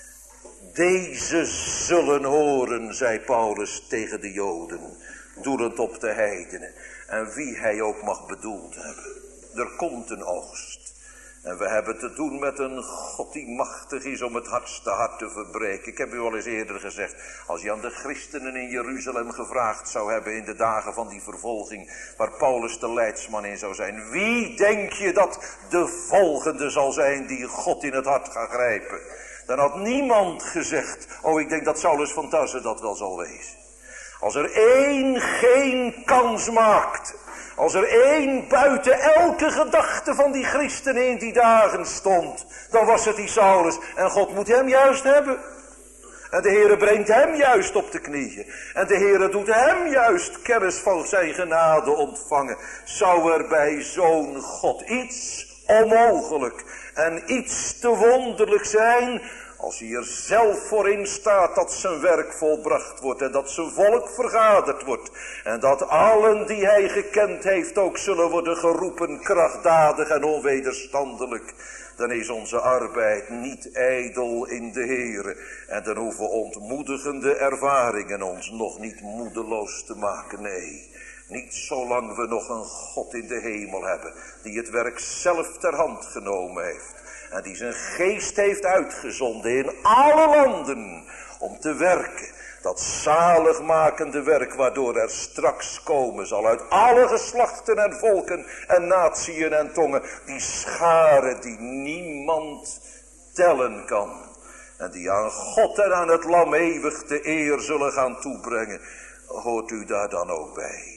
Deze zullen horen, zei Paulus tegen de Joden, doelend op de heidenen. En wie hij ook mag bedoeld hebben. Er komt een oogst. En we hebben te doen met een God die machtig is om het hardste hart te verbreken. Ik heb u al eens eerder gezegd, als je aan de christenen in Jeruzalem gevraagd zou hebben in de dagen van die vervolging, waar Paulus de leidsman in zou zijn. Wie denk je dat de volgende zal zijn die God in het hart gaat grijpen? Dan had niemand gezegd, oh ik denk dat Saulus van Tarse dat wel zal wezen. Als er één geen kans maakt, als er één buiten elke gedachte van die christenen in die dagen stond, dan was het die Saulus. En God moet hem juist hebben. En de Heere brengt hem juist op de knieën. En de Heere doet hem juist kennis van zijn genade ontvangen. Zou er bij zo'n God iets onmogelijk en iets te wonderlijk zijn, als hij er zelf voor in staat dat zijn werk volbracht wordt en dat zijn volk vergaderd wordt. En dat allen die hij gekend heeft ook zullen worden geroepen krachtdadig en onwederstandelijk. Dan is onze arbeid niet ijdel in de Heere. En dan hoeven ontmoedigende ervaringen ons nog niet moedeloos te maken. Nee, niet zolang we nog een God in de hemel hebben die het werk zelf ter hand genomen heeft. En die zijn geest heeft uitgezonden in alle landen om te werken. Dat zaligmakende werk waardoor er straks komen zal uit alle geslachten en volken en natieën en tongen. Die scharen die niemand tellen kan. En die aan God en aan het lam eeuwig de eer zullen gaan toebrengen. Hoort u daar dan ook bij?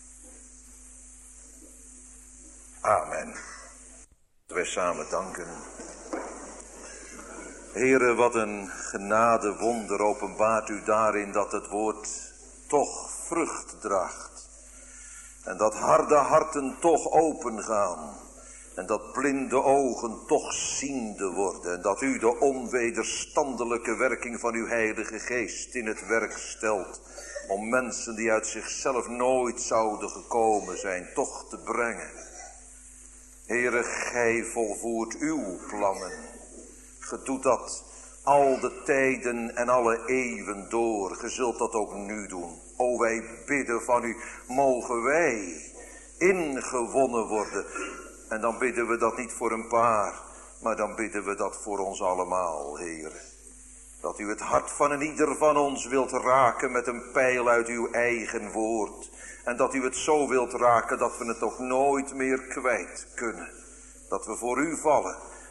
Amen. Wij samen danken. Heere, wat een genade wonder openbaart u daarin dat het woord toch vrucht draagt. En dat harde harten toch opengaan. En dat blinde ogen toch ziende worden. En dat u de onwederstandelijke werking van uw heilige geest in het werk stelt. Om mensen die uit zichzelf nooit zouden gekomen zijn toch te brengen. Heere, gij volvoert uw plannen. Ge doet dat al de tijden en alle eeuwen door. Ge zult dat ook nu doen. O, wij bidden van u, mogen wij ingewonnen worden. En dan bidden we dat niet voor een paar, maar dan bidden we dat voor ons allemaal, Heer. Dat u het hart van een ieder van ons wilt raken met een pijl uit uw eigen woord. En dat u het zo wilt raken dat we het ook nooit meer kwijt kunnen. Dat we voor u vallen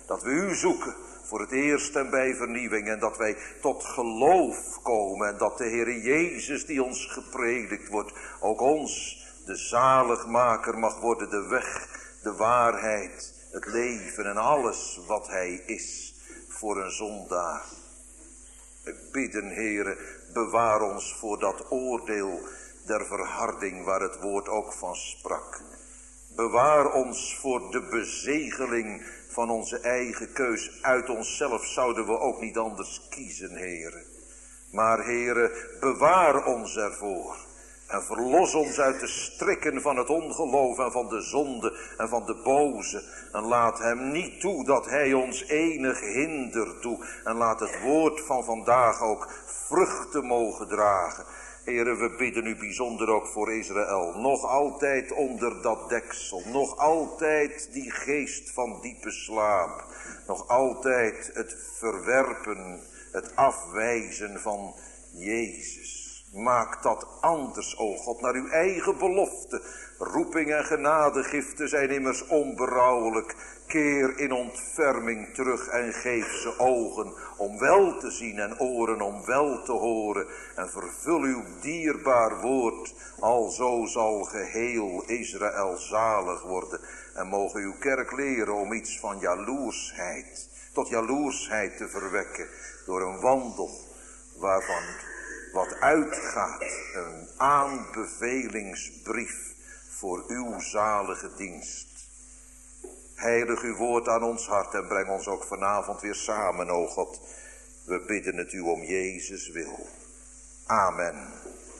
Dat we u zoeken voor het eerst en bij vernieuwing. En dat wij tot geloof komen. En dat de Heer Jezus die ons gepredikt wordt, ook ons de zaligmaker mag worden. De weg, de waarheid, het leven en alles wat hij is voor een zondaar. We bidden, Heere, bewaar ons voor dat oordeel der verharding waar het woord ook van sprak. Bewaar ons voor de bezegeling van onze eigen keus. Uit onszelf zouden we ook niet anders kiezen, Heere. Maar, Heere, bewaar ons ervoor. En verlos ons uit de strikken van het ongeloof en van de zonde en van de boze. En laat hem niet toe dat hij ons enig hinder doet. En laat het woord van vandaag ook vruchten mogen dragen. Heere, we bidden u bijzonder ook voor Israël. Nog altijd onder dat deksel. Nog altijd die geest van diepe slaap. Nog altijd het verwerpen, het afwijzen van Jezus. Maak dat anders, o God, naar uw eigen belofte. Roeping en genadegiften zijn immers onberouwelijk. Keer in ontferming terug en geef ze ogen om wel te zien en oren om wel te horen. En vervul uw dierbaar woord, alzo zal geheel Israël zalig worden. En mogen uw kerk leren om iets van jaloersheid, tot jaloersheid te verwekken. Door een wandel waarvan wat uitgaat, een aanbevelingsbrief voor uw zalige dienst. Heilig uw woord aan ons hart en breng ons ook vanavond weer samen, o God. We bidden het u om Jezus wil. Amen.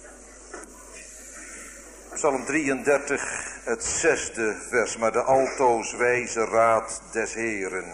Psalm drieëndertig, het zesde vers, maar de altoos wijze raad des Heeren.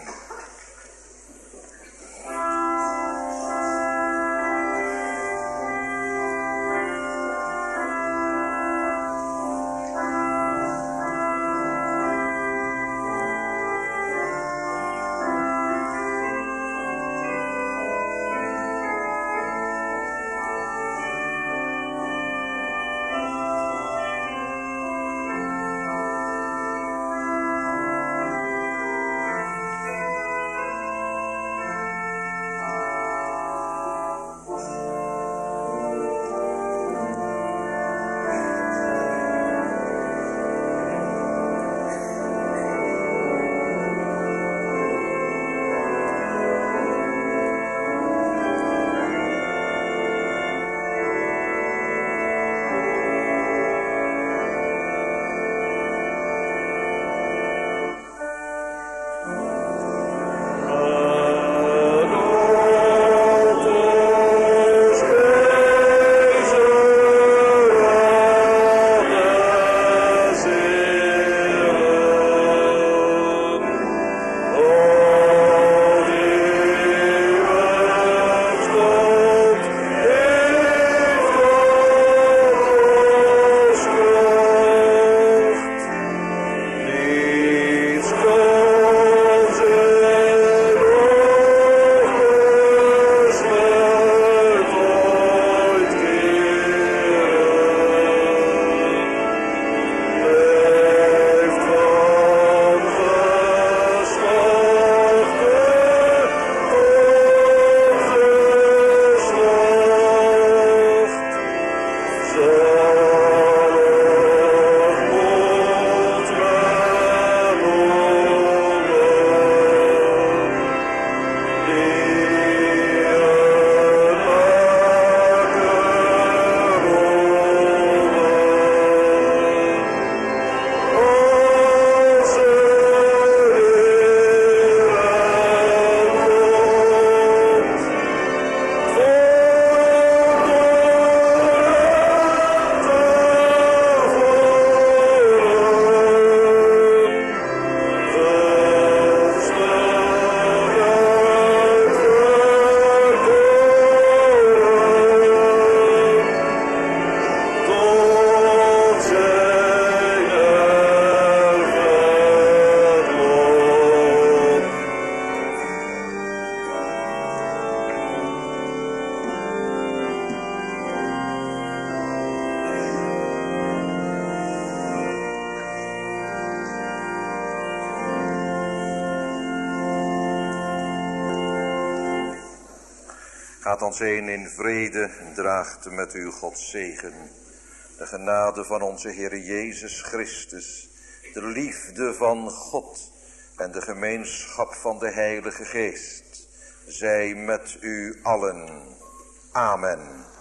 Gaat dan zijn in vrede en draagt met u Gods zegen. De genade van onze Heer Jezus Christus, de liefde van God en de gemeenschap van de Heilige Geest, zij met u allen. Amen.